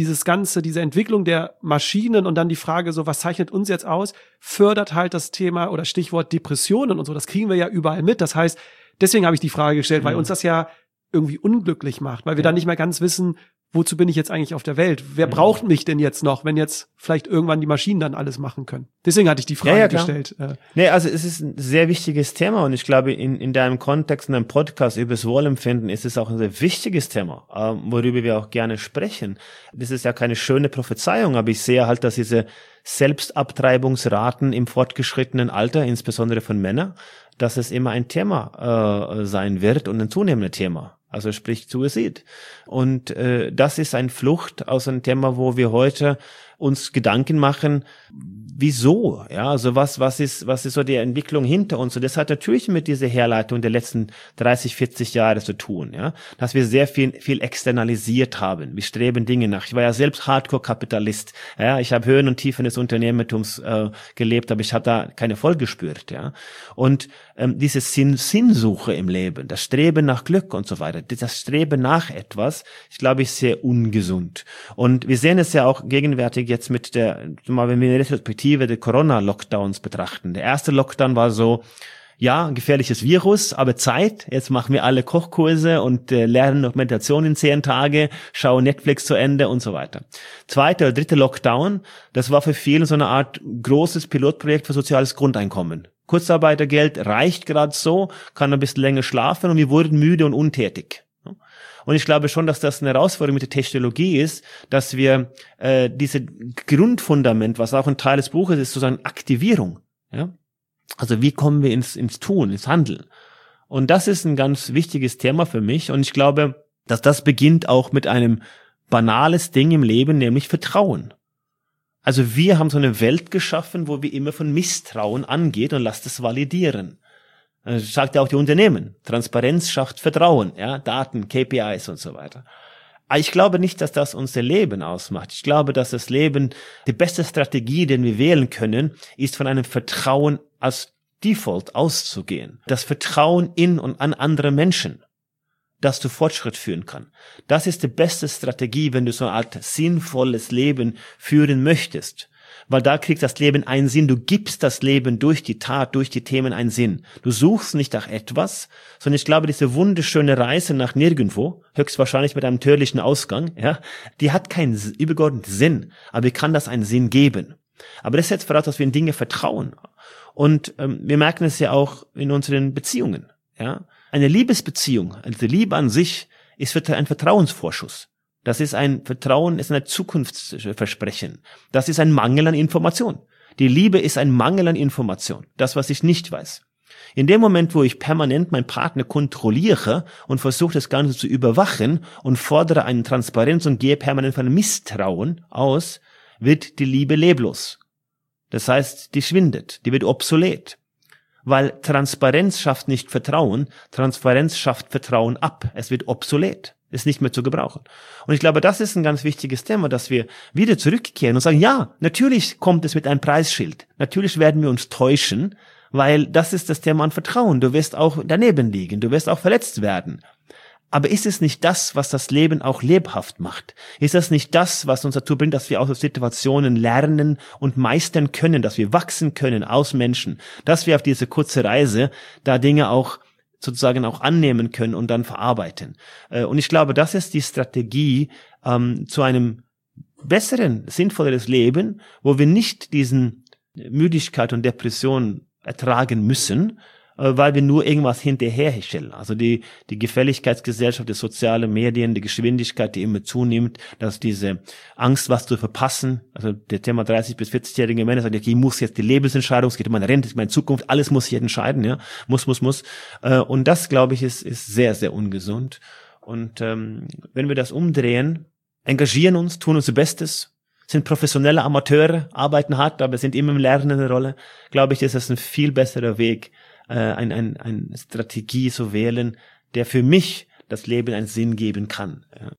diese Entwicklung der Maschinen und dann die Frage so, was zeichnet uns jetzt aus, fördert halt das Thema oder Stichwort Depressionen und so, das kriegen wir ja überall mit. Das heißt, deswegen habe ich die Frage gestellt, weil uns das ja irgendwie unglücklich macht, weil wir dann nicht mehr ganz wissen, wozu bin ich jetzt eigentlich auf der Welt? Wer braucht mich denn jetzt noch, wenn jetzt vielleicht irgendwann die Maschinen dann alles machen können? Deswegen hatte ich die Frage gestellt. Nee, also es ist ein sehr wichtiges Thema und ich glaube, in deinem Kontext, in deinem Podcast über das Wohlempfinden ist es auch ein sehr wichtiges Thema, worüber wir auch gerne sprechen. Das ist ja keine schöne Prophezeiung, aber ich sehe halt, dass diese Selbstabtreibungsraten im fortgeschrittenen Alter, insbesondere von Männern, dass es immer ein Thema sein wird und ein zunehmendes Thema. Also sprich Suizid. Und das ist eine Flucht aus einem Thema, wo wir heute uns Gedanken machen, wieso? Ja, also was ist so die Entwicklung hinter uns? Und das hat natürlich mit dieser Herleitung der letzten 30, 40 Jahre zu tun, ja, dass wir sehr viel externalisiert haben. Wir streben Dinge nach. Ich war ja selbst Hardcore-Kapitalist. Ja, ich habe Höhen und Tiefen des Unternehmertums gelebt, aber ich habe da keinen Erfolg gespürt, ja. Und diese Sinnsuche im Leben, das Streben nach Glück und so weiter, das Streben nach etwas, ich glaube, ist sehr ungesund. Und wir sehen es ja auch gegenwärtig jetzt mit wenn wir in Retrospektive der Corona-Lockdowns betrachten. Der erste Lockdown war so, ja, ein gefährliches Virus, aber Zeit. Jetzt machen wir alle Kochkurse und lernen noch Meditation in 10 Tage, schauen Netflix zu Ende und so weiter. Zweiter oder dritter Lockdown, das war für viele so eine Art großes Pilotprojekt für soziales Grundeinkommen. Kurzarbeitergeld reicht gerade so, kann ein bisschen länger schlafen und wir wurden müde und untätig. Und ich glaube schon, dass das eine Herausforderung mit der Technologie ist, dass wir diese Grundfundament, was auch ein Teil des Buches ist, sozusagen Aktivierung. Ja? Also wie kommen wir ins Tun, ins Handeln? Und das ist ein ganz wichtiges Thema für mich. Und ich glaube, dass das beginnt auch mit einem banales Ding im Leben, nämlich Vertrauen. Also wir haben so eine Welt geschaffen, wo wir immer von Misstrauen angeht und lasst es validieren. Das sagt ja auch die Unternehmen. Transparenz schafft Vertrauen, ja, Daten, KPIs und so weiter. Aber ich glaube nicht, dass das unser Leben ausmacht. Ich glaube, dass das Leben, die beste Strategie, die wir wählen können, ist von einem Vertrauen als Default auszugehen. Das Vertrauen in und an andere Menschen, das zu Fortschritt führen kann. Das ist die beste Strategie, wenn du so eine Art sinnvolles Leben führen möchtest. Weil da kriegt das Leben einen Sinn. Du gibst das Leben durch die Tat, durch die Themen einen Sinn. Du suchst nicht nach etwas, sondern ich glaube, diese wunderschöne Reise nach nirgendwo, höchstwahrscheinlich mit einem tödlichen Ausgang, ja, die hat keinen übergeordneten Sinn. Aber wie kann das einen Sinn geben? Aber das setzt voraus, dass wir in Dinge vertrauen. Und wir merken es ja auch in unseren Beziehungen. Ja, eine Liebesbeziehung, also die Liebe an sich, ist ein Vertrauensvorschuss. Das ist ein Vertrauen, ist ein Zukunftsversprechen. Das ist ein Mangel an Information. Die Liebe ist ein Mangel an Information, das, was ich nicht weiß. In dem Moment, wo ich permanent meinen Partner kontrolliere und versuche, das Ganze zu überwachen und fordere eine Transparenz und gehe permanent von Misstrauen aus, wird die Liebe leblos. Das heißt, die schwindet, die wird obsolet. Weil Transparenz schafft nicht Vertrauen, Transparenz schafft Vertrauen ab. Es wird obsolet, ist nicht mehr zu gebrauchen. Und ich glaube, das ist ein ganz wichtiges Thema, dass wir wieder zurückkehren und sagen, ja, natürlich kommt es mit einem Preisschild. Natürlich werden wir uns täuschen, weil das ist das Thema an Vertrauen. Du wirst auch daneben liegen, du wirst auch verletzt werden. Aber ist es nicht das, was das Leben auch lebhaft macht? Ist das nicht das, was uns dazu bringt, dass wir aus Situationen lernen und meistern können, dass wir wachsen können aus Menschen, dass wir auf diese kurze Reise da Dinge auch sozusagen auch annehmen können und dann verarbeiten? Und ich glaube, das ist die Strategie zu einem besseren, sinnvolleres Leben, wo wir nicht diesen Müdigkeit und Depression ertragen müssen, weil wir nur irgendwas hinterherstellen. Also die Gefälligkeitsgesellschaft, die sozialen Medien, die Geschwindigkeit, die immer zunimmt, dass diese Angst, was zu verpassen, also der Thema 30- bis 40-jährige Männer sagen, ich muss jetzt die Lebensentscheidung, es geht um meine Rente, meine Zukunft, alles muss ich entscheiden, ja, muss. Und das, glaube ich, ist sehr, sehr ungesund. Und wenn wir das umdrehen, engagieren uns, tun unser Bestes, sind professionelle Amateure, arbeiten hart, aber sind immer im Lernen eine Rolle, glaube ich, ist das ein viel besserer Weg, eine Strategie zu wählen, der für mich das Leben einen Sinn geben kann. Ja.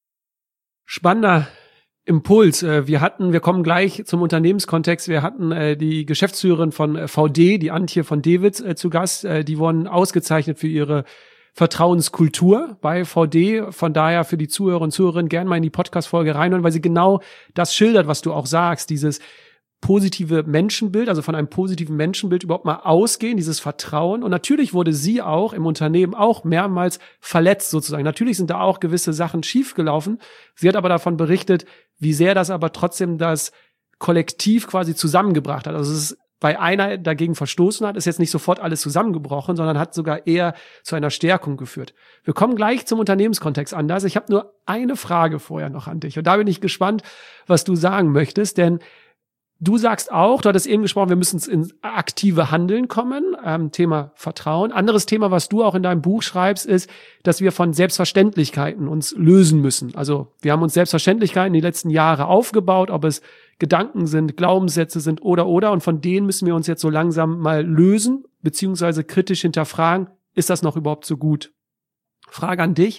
Spannender Impuls. Wir kommen gleich zum Unternehmenskontext. Wir hatten die Geschäftsführerin von VD, die Antje von Dewitz, zu Gast. Die wurden ausgezeichnet für ihre Vertrauenskultur bei VD. Von daher für die Zuhörer und Zuhörerinnen gerne mal in die Podcast-Folge reinhören, weil sie genau das schildert, was du auch sagst, dieses positive Menschenbild, also von einem positiven Menschenbild überhaupt mal ausgehen, dieses Vertrauen. Und natürlich wurde sie auch im Unternehmen auch mehrmals verletzt sozusagen. Natürlich sind da auch gewisse Sachen schiefgelaufen. Sie hat aber davon berichtet, wie sehr das aber trotzdem das Kollektiv quasi zusammengebracht hat. Also es ist, weil einer dagegen verstoßen hat, ist jetzt nicht sofort alles zusammengebrochen, sondern hat sogar eher zu einer Stärkung geführt. Wir kommen gleich zum Unternehmenskontext anders. Ich habe nur eine Frage vorher noch an dich. Und da bin ich gespannt, was du sagen möchtest, denn du sagst auch, du hattest eben gesprochen, wir müssen ins aktive Handeln kommen, Thema Vertrauen. Anderes Thema, was du auch in deinem Buch schreibst, ist, dass wir von Selbstverständlichkeiten uns lösen müssen. Also wir haben uns Selbstverständlichkeiten die letzten Jahre aufgebaut, ob es Gedanken sind, Glaubenssätze sind oder. Und von denen müssen wir uns jetzt so langsam mal lösen, beziehungsweise kritisch hinterfragen, ist das noch überhaupt so gut? Frage an dich.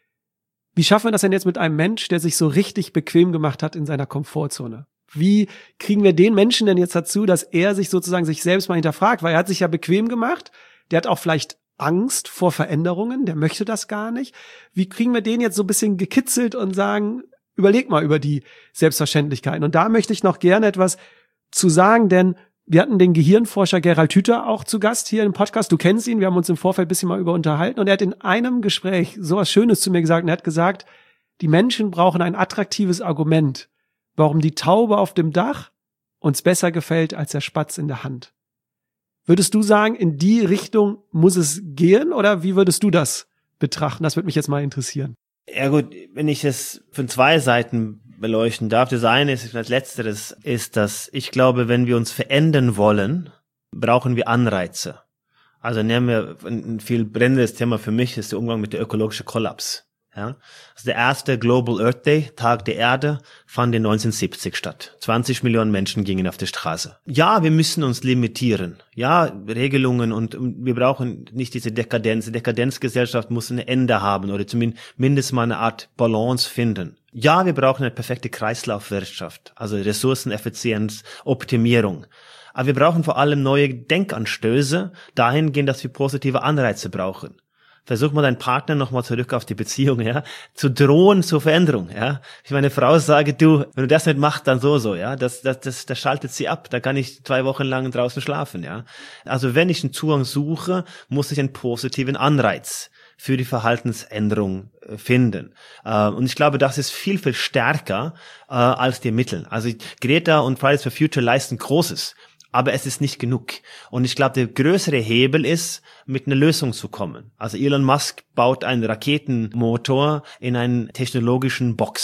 Wie schaffen wir das denn jetzt mit einem Mensch, der sich so richtig bequem gemacht hat in seiner Komfortzone? Wie kriegen wir den Menschen denn jetzt dazu, dass er sich sozusagen sich selbst mal hinterfragt? Weil er hat sich ja bequem gemacht, der hat auch vielleicht Angst vor Veränderungen, der möchte das gar nicht. Wie kriegen wir den jetzt so ein bisschen gekitzelt und sagen, überleg mal über die Selbstverständlichkeiten? Und da möchte ich noch gerne etwas zu sagen, denn wir hatten den Gehirnforscher Gerald Hüther auch zu Gast hier im Podcast. Du kennst ihn, wir haben uns im Vorfeld ein bisschen mal über unterhalten und er hat in einem Gespräch sowas Schönes zu mir gesagt und er hat gesagt, die Menschen brauchen ein attraktives Argument, warum die Taube auf dem Dach uns besser gefällt als der Spatz in der Hand. Würdest du sagen, in die Richtung muss es gehen oder wie würdest du das betrachten? Das würde mich jetzt mal interessieren. Ja gut, wenn ich es von zwei Seiten beleuchten darf, das eine ist, als letzteres ist, dass ich glaube, wenn wir uns verändern wollen, brauchen wir Anreize. Also nehmen wir ein viel brennendes Thema für mich, ist der Umgang mit der ökologischen Kollaps. Ja, also der erste Global Earth Day, Tag der Erde, fand in 1970 statt. 20 Millionen Menschen gingen auf die Straße. Ja, wir müssen uns limitieren. Ja, Regelungen und wir brauchen nicht diese Dekadenz. Die Dekadenzgesellschaft muss ein Ende haben oder zumindest mal eine Art Balance finden. Ja, wir brauchen eine perfekte Kreislaufwirtschaft, also Ressourceneffizienz, Optimierung. Aber wir brauchen vor allem neue Denkanstöße dahingehend, dass wir positive Anreize brauchen. Versuch mal deinen Partner nochmal zurück auf die Beziehung, ja, zu drohen zur Veränderung, ja. Ich meine Frau sage, du, wenn du das nicht machst, dann so, ja, das schaltet sie ab, da kann ich 2 Wochen lang draußen schlafen, ja. Also wenn ich einen Zugang suche, muss ich einen positiven Anreiz für die Verhaltensänderung finden. Und ich glaube, das ist viel, viel stärker als die Mittel. Also Greta und Fridays for Future leisten Großes. Aber es ist nicht genug. Und ich glaube, der größere Hebel ist, mit einer Lösung zu kommen. Also Elon Musk baut einen Raketenmotor in einen technologischen Box.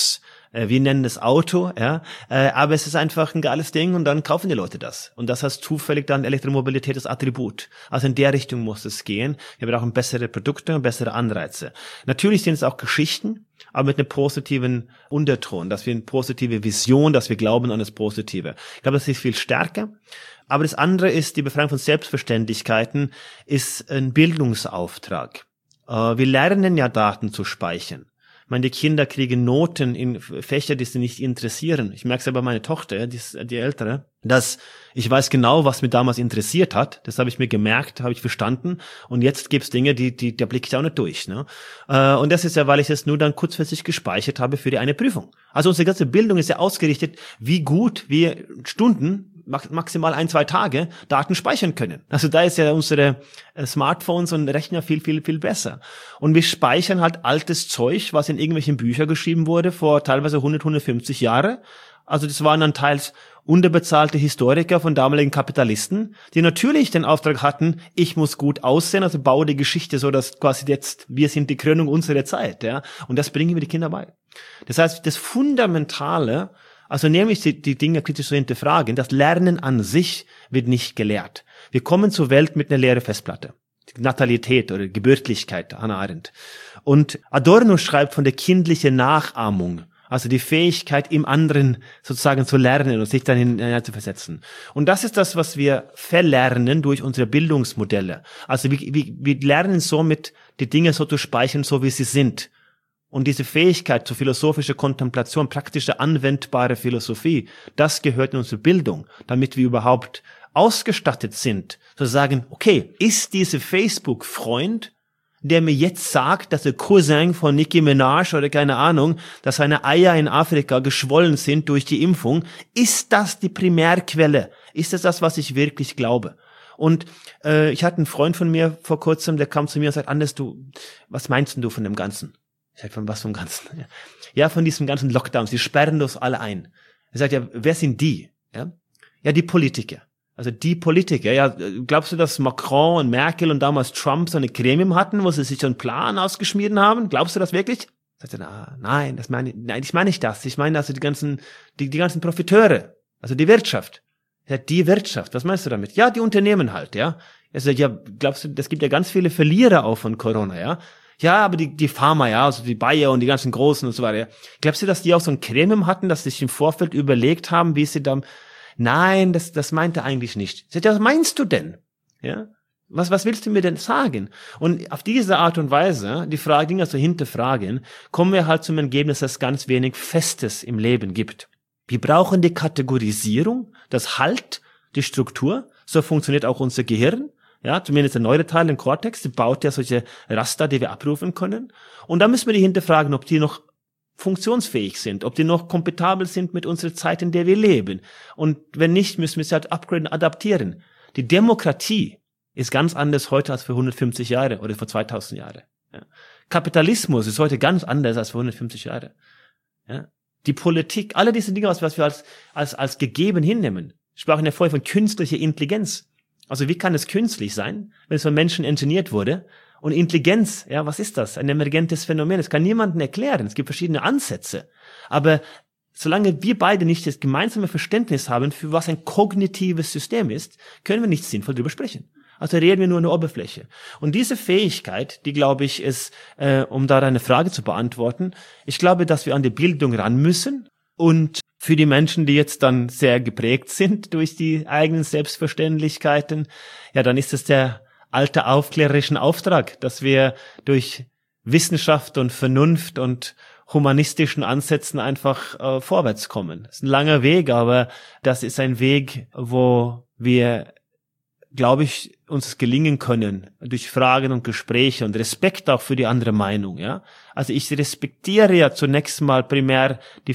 Wir nennen es Auto, ja, aber es ist einfach ein geiles Ding und dann kaufen die Leute das. Und das heißt zufällig dann Elektromobilität als Attribut. Also in der Richtung muss es gehen. Wir brauchen bessere Produkte und bessere Anreize. Natürlich sind es auch Geschichten, aber mit einem positiven Unterton, dass wir eine positive Vision, dass wir glauben an das Positive. Ich glaube, das ist viel stärker. Aber das andere ist, die Befreiung von Selbstverständlichkeiten ist ein Bildungsauftrag. Wir lernen ja Daten zu speichern. Ich meine, die Kinder kriegen Noten in Fächer, die sie nicht interessieren. Ich merke es ja bei meiner Tochter, die Ältere, dass ich weiß genau, was mich damals interessiert hat. Das habe ich mir gemerkt, habe ich verstanden. Und jetzt gibt's Dinge, da blicke ich auch nicht durch. Ne? Und das ist ja, weil ich es nur dann kurzfristig gespeichert habe für die eine Prüfung. Also unsere ganze Bildung ist ja ausgerichtet, wie gut wir Stunden, maximal 1-2 Tage Daten speichern können. Also da ist ja unsere Smartphones und Rechner viel, viel, viel besser. Und wir speichern halt altes Zeug, was in irgendwelchen Büchern geschrieben wurde, vor teilweise 150 Jahre. Also das waren dann teils unterbezahlte Historiker von damaligen Kapitalisten, die natürlich den Auftrag hatten, ich muss gut aussehen, also baue die Geschichte so, dass quasi jetzt, wir sind die Krönung unserer Zeit, ja. Und das bringen wir die Kinder bei. Das heißt, das Fundamentale, also nämlich die Dinge kritisch zu hinterfragen, das Lernen an sich wird nicht gelehrt. Wir kommen zur Welt mit einer leeren Festplatte. Die Natalität oder Gebürtlichkeit, Hannah Arendt. Und Adorno schreibt von der kindlichen Nachahmung, also die Fähigkeit, im anderen sozusagen zu lernen und sich dann hinein zu versetzen. Und das ist das, was wir verlernen durch unsere Bildungsmodelle. Also wir lernen somit, die Dinge so zu speichern, so wie sie sind. Und diese Fähigkeit zur philosophischen Kontemplation, praktische anwendbare Philosophie, das gehört in unsere Bildung, damit wir überhaupt ausgestattet sind, zu sagen, okay, ist dieser Facebook-Freund, der mir jetzt sagt, dass der Cousin von Nicki Minaj oder keine Ahnung, dass seine Eier in Afrika geschwollen sind durch die Impfung, ist das die Primärquelle? Ist das, was ich wirklich glaube? Und ich hatte einen Freund von mir vor kurzem, der kam zu mir und sagt, Anders, was meinst denn du von dem Ganzen? Ich sag, von was vom Ganzen? Ja, von diesem ganzen Lockdown. Sie sperren uns alle ein. Er sagt, ja, wer sind die? Ja, die Politiker. Also die Politiker. Ja, glaubst du, dass Macron und Merkel und damals Trump so eine Gremium hatten, wo sie sich so einen Plan ausgeschmiedet haben? Glaubst du das wirklich? Sagt er, nein, ich meine nicht das. Ich meine also die ganzen Profiteure. Also die Wirtschaft. Ja, die Wirtschaft. Was meinst du damit? Ja, die Unternehmen halt, ja. Er sagt, ja, glaubst du, es gibt ja ganz viele Verlierer auch von Corona, ja. Ja, aber die Pharma, ja, also die Bayer und die ganzen Großen und so weiter. Ja. Glaubst du, dass die auch so ein Gremium hatten, dass sie sich im Vorfeld überlegt haben, wie sie dann, nein, das meinte eigentlich nicht. Ja, was meinst du denn? Ja? Was willst du mir denn sagen? Und auf diese Art und Weise, die Dinge zu hinterfragen, kommen wir halt zum Ergebnis, dass es ganz wenig Festes im Leben gibt. Wir brauchen die Kategorisierung, das Halt, die Struktur. So funktioniert auch unser Gehirn. Ja, zumindest der neuere Teil, den Kortex, die baut ja solche Raster, die wir abrufen können. Und da müssen wir die hinterfragen, ob die noch funktionsfähig sind, ob die noch kompatibel sind mit unserer Zeit, in der wir leben. Und wenn nicht, müssen wir sie halt upgraden, adaptieren. Die Demokratie ist ganz anders heute als vor 150 Jahren oder vor 2000 Jahren. Ja. Kapitalismus ist heute ganz anders als vor 150 Jahren. Ja. Die Politik, alle diese Dinge, was wir als gegeben hinnehmen. Wir sprachen ja vorher von künstlicher Intelligenz. Also wie kann es künstlich sein, wenn es von Menschen ingeniert wurde? Und Intelligenz, ja, was ist das? Ein emergentes Phänomen. Das kann niemandem erklären. Es gibt verschiedene Ansätze. Aber solange wir beide nicht das gemeinsame Verständnis haben, für was ein kognitives System ist, können wir nicht sinnvoll darüber sprechen. Also reden wir nur an der Oberfläche. Und diese Fähigkeit, die, glaube ich, ist, um da eine Frage zu beantworten, ich glaube, dass wir an die Bildung ran müssen. Und für die Menschen, die jetzt dann sehr geprägt sind durch die eigenen Selbstverständlichkeiten, ja, dann ist es der alte aufklärerischen Auftrag, dass wir durch Wissenschaft und Vernunft und humanistischen Ansätzen einfach vorwärts kommen. Das ist ein langer Weg, aber das ist ein Weg, wo wir, glaube ich, uns gelingen können durch Fragen und Gespräche und Respekt auch für die andere Meinung, ja. Also ich respektiere ja zunächst mal primär die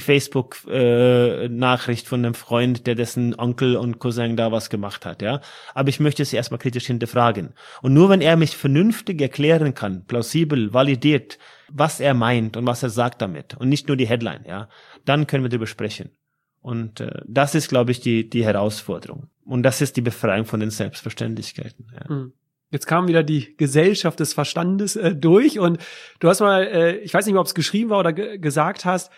Facebook-Nachricht von einem Freund, der dessen Onkel und Cousin da was gemacht hat, ja. Aber ich möchte sie erstmal kritisch hinterfragen. Und nur wenn er mich vernünftig erklären kann, plausibel, validiert, was er meint und was er sagt damit und nicht nur die Headline, ja, dann können wir darüber sprechen. Und das ist, glaube ich, die Herausforderung. Und das ist die Befreiung von den Selbstverständlichkeiten. Ja. Jetzt kam wieder die Gesellschaft des Verstandes durch und du hast mal, ich weiß nicht mehr, ob es geschrieben war oder gesagt hast,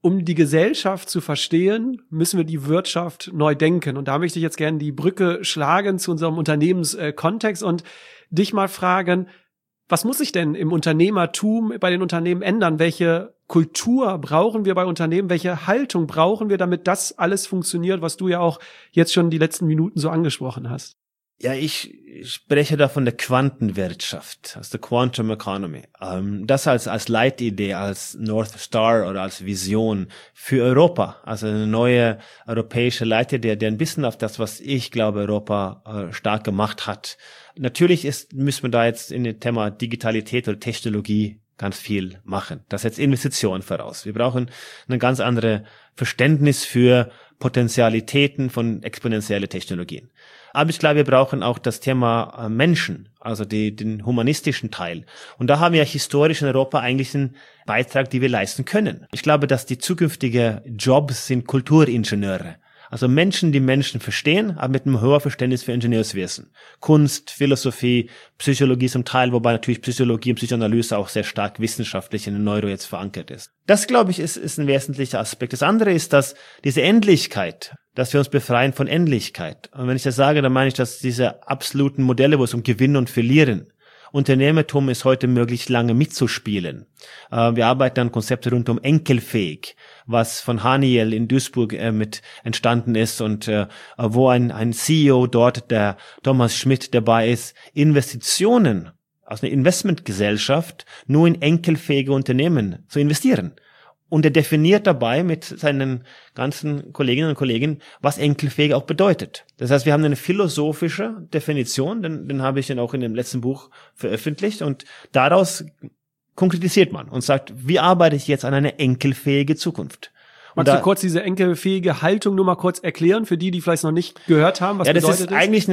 um die Gesellschaft zu verstehen, müssen wir die Wirtschaft neu denken. Und da möchte ich jetzt gerne die Brücke schlagen zu unserem Unternehmenskontext und dich mal fragen, was muss sich denn im Unternehmertum bei den Unternehmen ändern? Welche Kultur brauchen wir bei Unternehmen? Welche Haltung brauchen wir, damit das alles funktioniert, was du ja auch jetzt schon die letzten Minuten so angesprochen hast? Ja, ich spreche da von der Quantenwirtschaft, also der Quantum Economy. Das als Leitidee, als North Star oder als Vision für Europa, also eine neue europäische Leitidee, der ein bisschen auf das, was ich glaube, Europa stark gemacht hat. Natürlich müssen wir da jetzt in dem Thema Digitalität oder Technologie ganz viel machen. Das setzt Investitionen voraus. Wir brauchen ein ganz anderes Verständnis für Potentialitäten von exponentiellen Technologien. Aber ich glaube, wir brauchen auch das Thema Menschen, also den humanistischen Teil. Und da haben wir historisch in Europa eigentlich einen Beitrag, den wir leisten können. Ich glaube, dass die zukünftigen Jobs sind Kulturingenieure. Also Menschen, die Menschen verstehen, aber mit einem hohen Verständnis für Ingenieurswesen. Kunst, Philosophie, Psychologie zum Teil, wobei natürlich Psychologie und Psychoanalyse auch sehr stark wissenschaftlich in der Neuro jetzt verankert ist. Das, glaube ich, ist ein wesentlicher Aspekt. Das andere ist, dass diese Endlichkeit, dass wir uns befreien von Endlichkeit. Und wenn ich das sage, dann meine ich, dass diese absoluten Modelle, wo es um Gewinnen und Verlieren, Unternehmertum ist heute möglich, lange mitzuspielen. Wir arbeiten an Konzepten rund um enkelfähig, was von Haniel in Duisburg mit entstanden ist und wo ein CEO dort, der Thomas Schmidt, dabei ist, Investitionen aus einer Investmentgesellschaft nur in enkelfähige Unternehmen zu investieren. Und er definiert dabei mit seinen ganzen Kolleginnen und Kollegen, was enkelfähig auch bedeutet. Das heißt, wir haben eine philosophische Definition, den habe ich dann auch in dem letzten Buch veröffentlicht und daraus konkretisiert man und sagt, wie arbeite ich jetzt an eine enkelfähige Zukunft? Magst du kurz diese enkelfähige Haltung nur mal kurz erklären, für die vielleicht noch nicht gehört haben, was bedeutet das? Ja, das ist eigentlich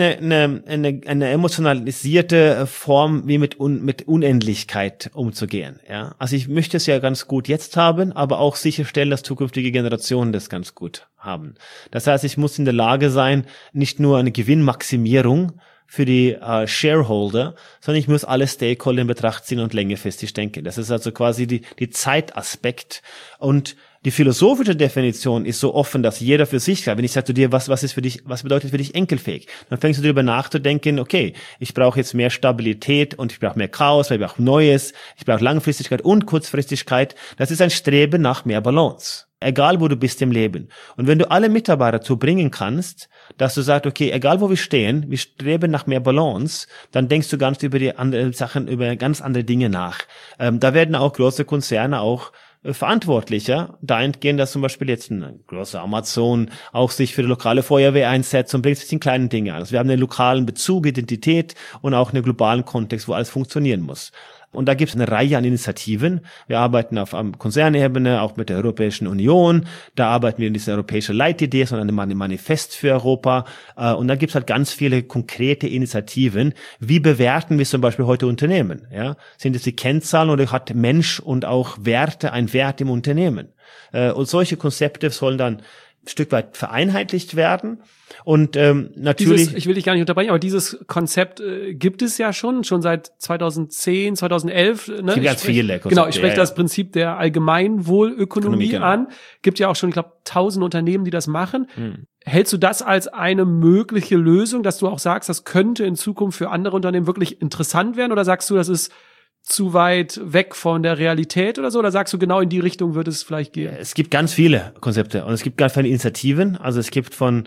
eine emotionalisierte Form, wie mit Unendlichkeit umzugehen. Ja, also ich möchte es ja ganz gut jetzt haben, aber auch sicherstellen, dass zukünftige Generationen das ganz gut haben. Das heißt, ich muss in der Lage sein, nicht nur eine Gewinnmaximierung für die Shareholder, sondern ich muss alle Stakeholder in Betracht ziehen und längerfristig denken. Das ist also quasi die Zeitaspekt. Und die philosophische Definition ist so offen, dass jeder für sich kann. Wenn ich sage zu dir, was bedeutet für dich enkelfähig? Dann fängst du darüber nachzudenken, okay, ich brauche jetzt mehr Stabilität und ich brauche mehr Chaos, weil ich brauche Neues, ich brauche Langfristigkeit und Kurzfristigkeit. Das ist ein Streben nach mehr Balance. Egal, wo du bist im Leben. Und wenn du alle Mitarbeiter dazu bringen kannst, dass du sagst, okay, egal wo wir stehen, wir streben nach mehr Balance, dann denkst du ganz über die anderen Sachen, über ganz andere Dinge nach. Da werden auch große Konzerne auch verantwortlicher, dahingehend, dass zum Beispiel jetzt ein großer Amazon auch sich für die lokale Feuerwehr einsetzt und bringt sich in kleinen Dinge an. Also wir haben einen lokalen Bezug, Identität und auch einen globalen Kontext, wo alles funktionieren muss. Und da gibt es eine Reihe an Initiativen. Wir arbeiten auf Konzernebene, auch mit der Europäischen Union. Da arbeiten wir in dieser europäischen Leitidee, sondern ein Manifest für Europa. Und da gibt es halt ganz viele konkrete Initiativen. Wie bewerten wir zum Beispiel heute Unternehmen? Ja? Sind es die Kennzahlen oder hat Mensch und auch Werte einen Wert im Unternehmen? Und solche Konzepte sollen dann ein Stück weit vereinheitlicht werden. Und natürlich. Ich will dich gar nicht unterbrechen, aber dieses Konzept gibt es ja schon seit 2010, 2011. Ne? Es gibt ganz viele Konzepte. Genau, ich spreche das Prinzip der Allgemeinwohlökonomie an. Gibt ja auch schon, ich glaube, 1000 Unternehmen, die das machen. Hältst du das als eine mögliche Lösung, dass du auch sagst, das könnte in Zukunft für andere Unternehmen wirklich interessant werden? Oder sagst du, das ist zu weit weg von der Realität oder so? Oder sagst du, genau in die Richtung wird es vielleicht gehen? Es gibt ganz viele Konzepte und es gibt ganz viele Initiativen. Also es gibt von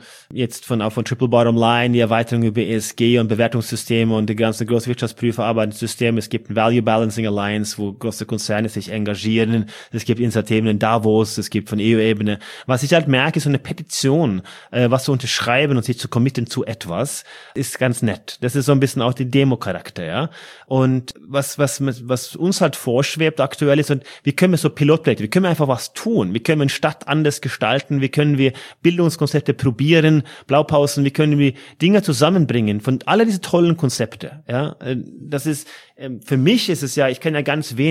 Triple Bottom Line die Erweiterung über ESG und Bewertungssysteme und die ganzen großen Wirtschaftsprüferarbeitssysteme. Es gibt ein Value Balancing Alliance, wo große Konzerne sich engagieren. Es gibt Initiativen in Davos, es gibt von EU-Ebene. Was ich halt merke, ist so eine Petition, was zu unterschreiben und sich zu committen zu etwas, ist ganz nett. Das ist so ein bisschen auch die Demo-Charakter, ja. Und was uns halt vorschwebt aktuell ist, und wie können wir so Pilotprojekte, wie können wir einfach was tun, wie können wir eine Stadt anders gestalten, wie können wir Bildungskonzepte probieren, Blaupausen, wie können wir Dinge zusammenbringen von alle diese tollen Konzepte, ja, das ist, für mich ist es ja, ich kenne ja ganz wenig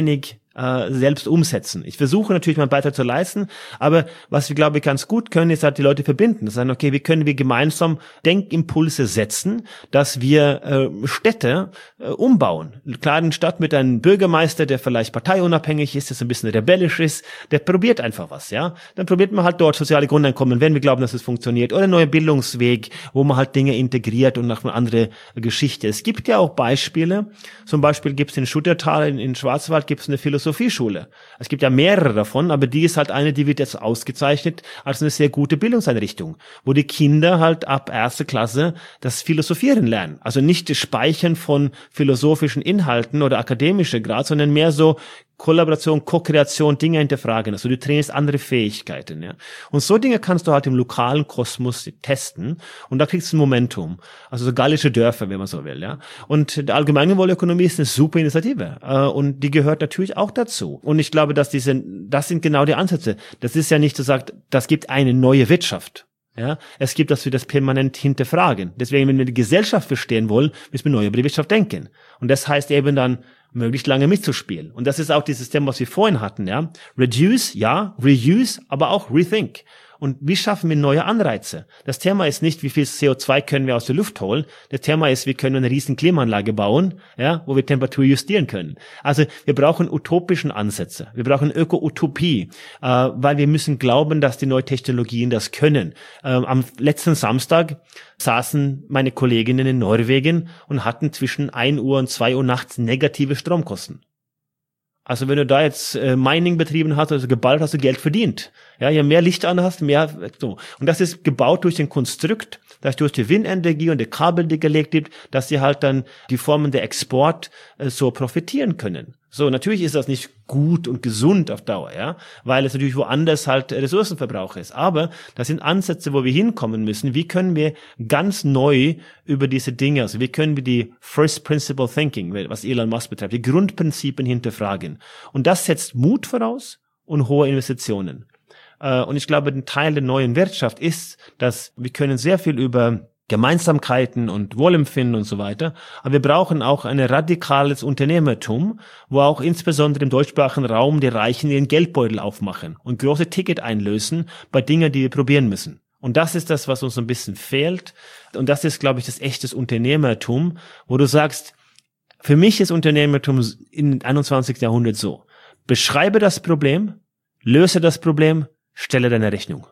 selbst umsetzen. Ich versuche natürlich meinen Beitrag zu leisten, aber was wir, glaube ich, ganz gut können, ist halt die Leute verbinden. Das heißt, okay, wie können wir gemeinsam Denkimpulse setzen, dass wir Städte umbauen. Klar, eine Stadt mit einem Bürgermeister, der vielleicht parteiunabhängig ist, der so ein bisschen rebellisch ist, der probiert einfach was, ja. Dann probiert man halt dort soziale Grundeinkommen, wenn wir glauben, dass es funktioniert, oder ein neuer Bildungsweg, wo man halt Dinge integriert und nach einer anderen Geschichte. Es gibt ja auch Beispiele, zum Beispiel gibt es in Schuttertal in Schwarzwald gibt es eine Philosophieschule. Es gibt ja mehrere davon, aber die ist halt eine, die wird jetzt ausgezeichnet als eine sehr gute Bildungseinrichtung, wo die Kinder halt ab 1. Klasse das Philosophieren lernen. Also nicht das Speichern von philosophischen Inhalten oder akademische Grad, sondern mehr so Kollaboration, Co-Kreation, Dinge hinterfragen. Also du trainierst andere Fähigkeiten, ja. Und so Dinge kannst du halt im lokalen Kosmos testen und da kriegst du ein Momentum. Also so gallische Dörfer, wenn man so will, ja. Und die Allgemeinwohlökonomie ist eine super Initiative und die gehört natürlich auch dazu. Und ich glaube, dass das sind genau die Ansätze. Das ist ja nicht so sagt, das gibt eine neue Wirtschaft. Ja, es gibt, dass wir das permanent hinterfragen. Deswegen, wenn wir die Gesellschaft verstehen wollen, müssen wir neu über die Wirtschaft denken. Und das heißt eben dann, möglichst lange mitzuspielen. Und das ist auch dieses Thema, was wir vorhin hatten, ja. Reduce, ja, reuse, aber auch rethink. Und wie schaffen wir neue Anreize? Das Thema ist nicht, wie viel CO2 können wir aus der Luft holen. Das Thema ist, wie können wir eine riesen Klimaanlage bauen, ja, wo wir Temperatur justieren können. Also wir brauchen utopischen Ansätze. Wir brauchen Öko-Utopie, weil wir müssen glauben, dass die neuen Technologien das können. Am letzten Samstag saßen meine Kolleginnen in Norwegen und hatten zwischen 1 Uhr und 2 Uhr nachts negative Stromkosten. Also wenn du da jetzt Mining betrieben hast, also geballt hast du Geld verdient. Ja, je mehr Licht an hast, mehr so. Und das ist gebaut durch den Konstrukt, dass durch die Windenergie und die Kabel, die gelegt gibt, dass sie halt dann die Formen der Export so profitieren können. So, natürlich ist das nicht gut und gesund auf Dauer, ja, weil es natürlich woanders halt Ressourcenverbrauch ist. Aber das sind Ansätze, wo wir hinkommen müssen. Wie können wir ganz neu über diese Dinge, also wie können wir die First Principle Thinking, was Elon Musk betreibt, die Grundprinzipien hinterfragen. Und das setzt Mut voraus und hohe Investitionen. Und ich glaube, ein Teil der neuen Wirtschaft ist, dass wir können sehr viel über Gemeinsamkeiten und Wohlempfinden und so weiter. Aber wir brauchen auch ein radikales Unternehmertum, wo auch insbesondere im deutschsprachigen Raum die Reichen ihren Geldbeutel aufmachen und große Ticket einlösen bei Dingen, die wir probieren müssen. Und das ist das, was uns ein bisschen fehlt. Und das ist, glaube ich, das echtes Unternehmertum, wo du sagst, für mich ist Unternehmertum im 21. Jahrhundert so. Beschreibe das Problem, löse das Problem, stelle deine Rechnung.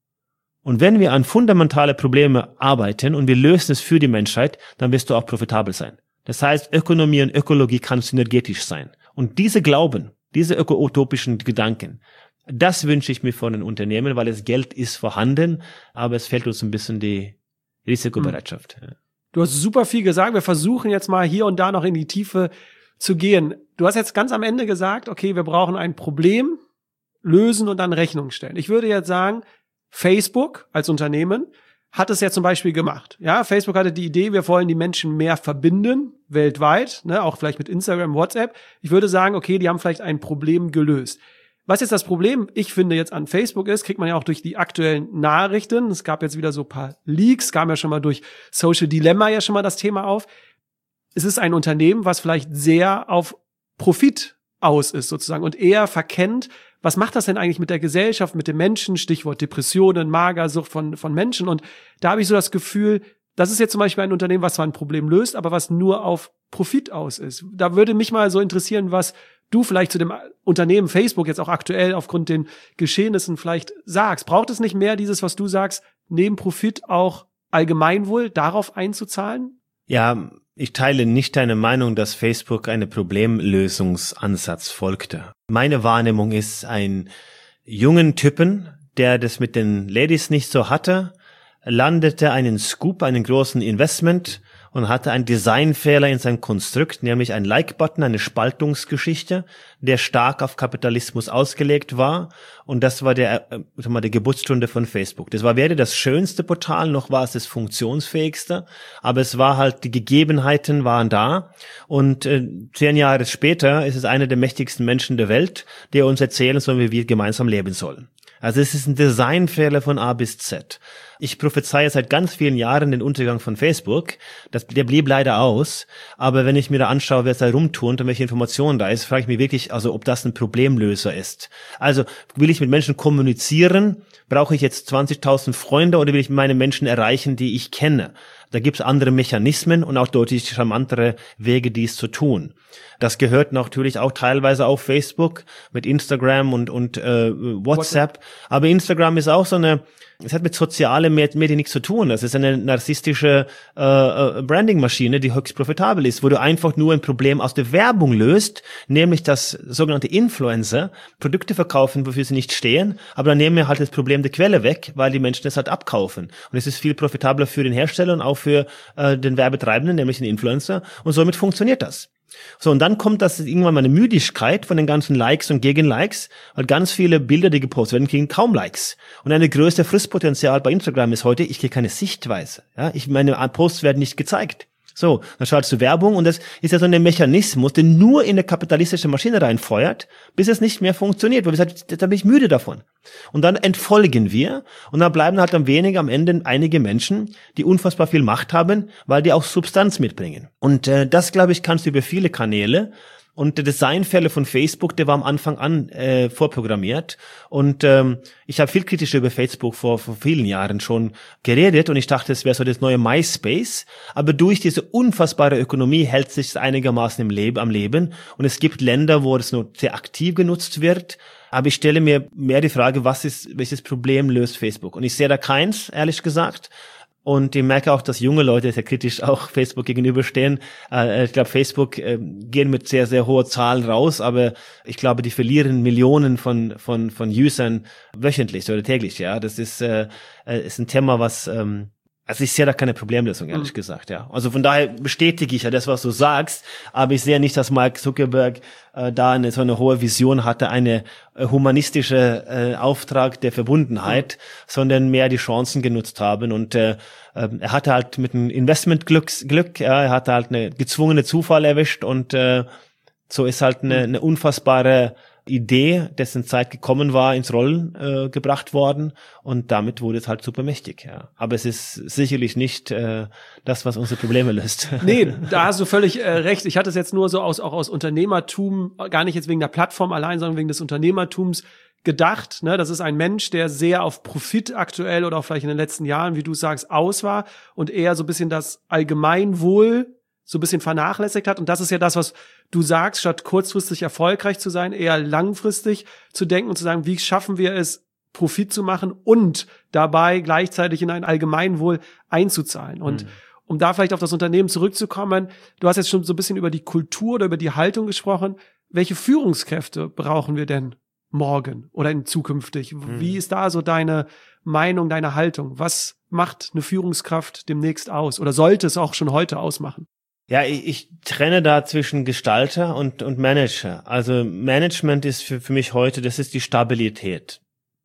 Und wenn wir an fundamentale Probleme arbeiten und wir lösen es für die Menschheit, dann wirst du auch profitabel sein. Das heißt, Ökonomie und Ökologie kann synergetisch sein. Und diese Glauben, diese öko-utopischen Gedanken, das wünsche ich mir von den Unternehmen, weil das Geld ist vorhanden, aber es fehlt uns ein bisschen die Risikobereitschaft. Ja. Du hast super viel gesagt. Wir versuchen jetzt mal hier und da noch in die Tiefe zu gehen. Du hast jetzt ganz am Ende gesagt, okay, wir brauchen ein Problem lösen und dann Rechnung stellen. Ich würde jetzt sagen, Facebook als Unternehmen hat es ja zum Beispiel gemacht. Ja, Facebook hatte die Idee, wir wollen die Menschen mehr verbinden, weltweit, ne, auch vielleicht mit Instagram, WhatsApp. Ich würde sagen, okay, die haben vielleicht ein Problem gelöst. Was jetzt das Problem, ich finde, jetzt an Facebook ist, kriegt man ja auch durch die aktuellen Nachrichten. Es gab jetzt wieder so ein paar Leaks, kam ja schon mal durch Social Dilemma ja schon mal das Thema auf. Es ist ein Unternehmen, was vielleicht sehr auf Profit aus ist sozusagen und eher verkennt, was macht das denn eigentlich mit der Gesellschaft, mit den Menschen, Stichwort Depressionen, Magersucht von Menschen. Und da habe ich so das Gefühl, das ist jetzt zum Beispiel ein Unternehmen, was zwar ein Problem löst, aber was nur auf Profit aus ist. Da würde mich mal so interessieren, was du vielleicht zu dem Unternehmen Facebook jetzt auch aktuell aufgrund den Geschehnissen vielleicht sagst. Braucht es nicht mehr dieses, was du sagst, neben Profit auch Allgemeinwohl darauf einzuzahlen? Ja, ich teile nicht deine Meinung, dass Facebook einen Problemlösungsansatz folgte. Meine Wahrnehmung ist, ein jungen Typen, der das mit den Ladies nicht so hatte, landete einen Scoop, einen großen Investment und hatte einen Designfehler in seinem Konstrukt, nämlich einen Like-Button, eine Spaltungsgeschichte, der stark auf Kapitalismus ausgelegt war. Und das war die Geburtsstunde von Facebook. Das war weder das schönste Portal, noch war es das funktionsfähigste, aber es war halt, die Gegebenheiten waren da. Und 10 Jahre später ist es einer der mächtigsten Menschen der Welt, der uns erzählen soll, wie wir gemeinsam leben sollen. Also es ist ein Designfehler von A bis Z. Ich prophezeie seit ganz vielen Jahren den Untergang von Facebook. Der blieb leider aus. Aber wenn ich mir da anschaue, wer es da rumturnt und welche Informationen da ist, frage ich mich wirklich, also ob das ein Problemlöser ist. Also will ich mit Menschen kommunizieren? Brauche ich jetzt 20.000 Freunde oder will ich meine Menschen erreichen, die ich kenne? Da gibt's andere Mechanismen und auch deutlich charmantere Wege, dies zu tun. Das gehört natürlich auch teilweise auf Facebook mit Instagram und WhatsApp. Aber Instagram ist auch es hat mit sozialen Medien nichts zu tun. Das ist eine narzisstische Branding-Maschine, die höchst profitabel ist, wo du einfach nur ein Problem aus der Werbung löst, nämlich dass sogenannte Influencer Produkte verkaufen, wofür sie nicht stehen, aber dann nehmen wir halt das Problem der Quelle weg, weil die Menschen es halt abkaufen. Und es ist viel profitabler für den Hersteller und auch für den Werbetreibenden, nämlich den Influencer. Und somit funktioniert das. So, und dann kommt das irgendwann mal eine Müdigkeit von den ganzen Likes und Gegenlikes, weil ganz viele Bilder, die gepostet werden, kriegen kaum Likes. Und eine größte Frustpotenzial bei Instagram ist heute, ich kriege keine Sichtweise. Ja, meine Posts werden nicht gezeigt. So, dann schaltest du Werbung und das ist ja so ein Mechanismus, der nur in eine kapitalistische Maschine reinfeuert, bis es nicht mehr funktioniert, weil wir sagen, da bin ich müde davon. Und dann entfolgen wir und dann bleiben halt am Ende einige Menschen, die unfassbar viel Macht haben, weil die auch Substanz mitbringen. Und das, glaube ich, kannst du über viele Kanäle. Und der Designfälle von Facebook, der war am Anfang an vorprogrammiert. Und ich habe viel kritischer über Facebook vor vielen Jahren schon geredet und ich dachte, es wäre so das neue MySpace. Aber durch diese unfassbare Ökonomie hält sich es einigermaßen am Leben. Und es gibt Länder, wo es nur sehr aktiv genutzt wird. Aber ich stelle mir mehr die Frage, welches Problem löst Facebook? Und ich sehe da keins, ehrlich gesagt. Und ich merke auch, dass junge Leute sehr kritisch auch Facebook gegenüberstehen. Ich glaube, Facebook gehen mit sehr, sehr hoher Zahlen raus, aber ich glaube, die verlieren Millionen von Usern wöchentlich oder täglich. Ja, das ist ein Thema, was also ich sehe da keine Problemlösung, ehrlich gesagt, ja. Also von daher bestätige ich ja das, was du sagst, aber ich sehe nicht, dass Mark Zuckerberg da so eine hohe Vision hatte, eine humanistische Auftrag der Verbundenheit, sondern mehr die Chancen genutzt haben. Und er hatte halt mit einem Investmentglück, ja, er hatte halt eine gezwungene Zufall erwischt und so ist halt eine unfassbare Idee, dessen Zeit gekommen war, ins Rollen gebracht worden und damit wurde es halt super mächtig. Ja. Aber es ist sicherlich nicht das, was unsere Probleme löst. Nee, da hast du völlig recht. Ich hatte es jetzt nur so auch aus Unternehmertum, gar nicht jetzt wegen der Plattform allein, sondern wegen des Unternehmertums gedacht. Ne? Das ist ein Mensch, der sehr auf Profit aktuell oder auch vielleicht in den letzten Jahren, wie du sagst, aus war und eher so ein bisschen das Allgemeinwohl so ein bisschen vernachlässigt hat. Und das ist ja das, was du sagst, statt kurzfristig erfolgreich zu sein, eher langfristig zu denken und zu sagen, wie schaffen wir es, Profit zu machen und dabei gleichzeitig in ein Allgemeinwohl einzuzahlen. Und um da vielleicht auf das Unternehmen zurückzukommen, du hast jetzt schon so ein bisschen über die Kultur oder über die Haltung gesprochen. Welche Führungskräfte brauchen wir denn morgen oder zukünftig? Wie ist da so deine Meinung, deine Haltung? Was macht eine Führungskraft demnächst aus oder sollte es auch schon heute ausmachen? Ja, ich trenne da zwischen Gestalter und Manager. Also Management ist für mich heute, das ist die Stabilität.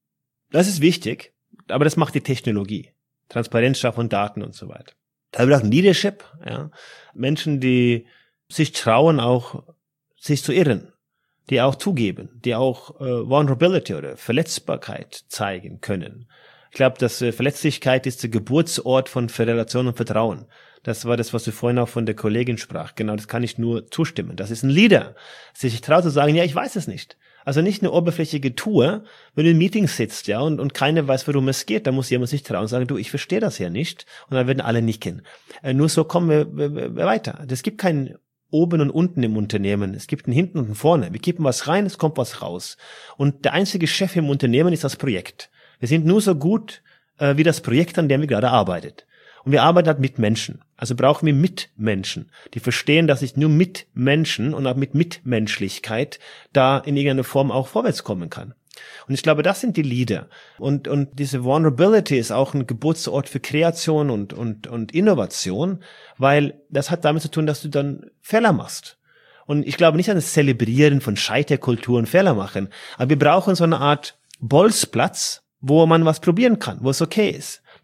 Das ist wichtig, aber das macht die Technologie. Transparenz schaffen, Daten und so weiter. Da braucht Leadership, ja. Menschen, die sich trauen, auch sich zu irren, die auch zugeben, die auch Vulnerability oder Verletzbarkeit zeigen können. Ich glaube, dass Verletzlichkeit ist der Geburtsort von Relation und Vertrauen. Das war das, was du vorhin auch von der Kollegin sprach. Genau, das kann ich nur zustimmen. Das ist ein Leader, sich traut zu sagen, ja, ich weiß es nicht. Also nicht eine oberflächliche Tour, wenn du in Meetings sitzt, ja, und keiner weiß, worum es geht, dann muss jemand sich trauen und sagen, du, ich verstehe das ja nicht. Und dann werden alle nicken. Nur so kommen wir weiter. Es gibt keinen oben und unten im Unternehmen. Es gibt einen hinten und einen vorne. Wir kippen was rein, es kommt was raus. Und der einzige Chef im Unternehmen ist das Projekt. Wir sind nur so gut wie das Projekt, an dem wir gerade arbeiten. Und wir arbeiten halt mit Menschen. Also brauchen wir Mitmenschen, die verstehen, dass ich nur mit Menschen und auch mit Mitmenschlichkeit da in irgendeiner Form auch vorwärts kommen kann. Und ich glaube, das sind die Leader. Und diese Vulnerability ist auch ein Geburtsort für Kreation und Innovation, weil das hat damit zu tun, dass du dann Fehler machst. Und ich glaube nicht an das Zelebrieren von Scheiterkultur und Fehler machen, aber wir brauchen so eine Art Bolzplatz, wo man was probieren kann, wo es okay ist.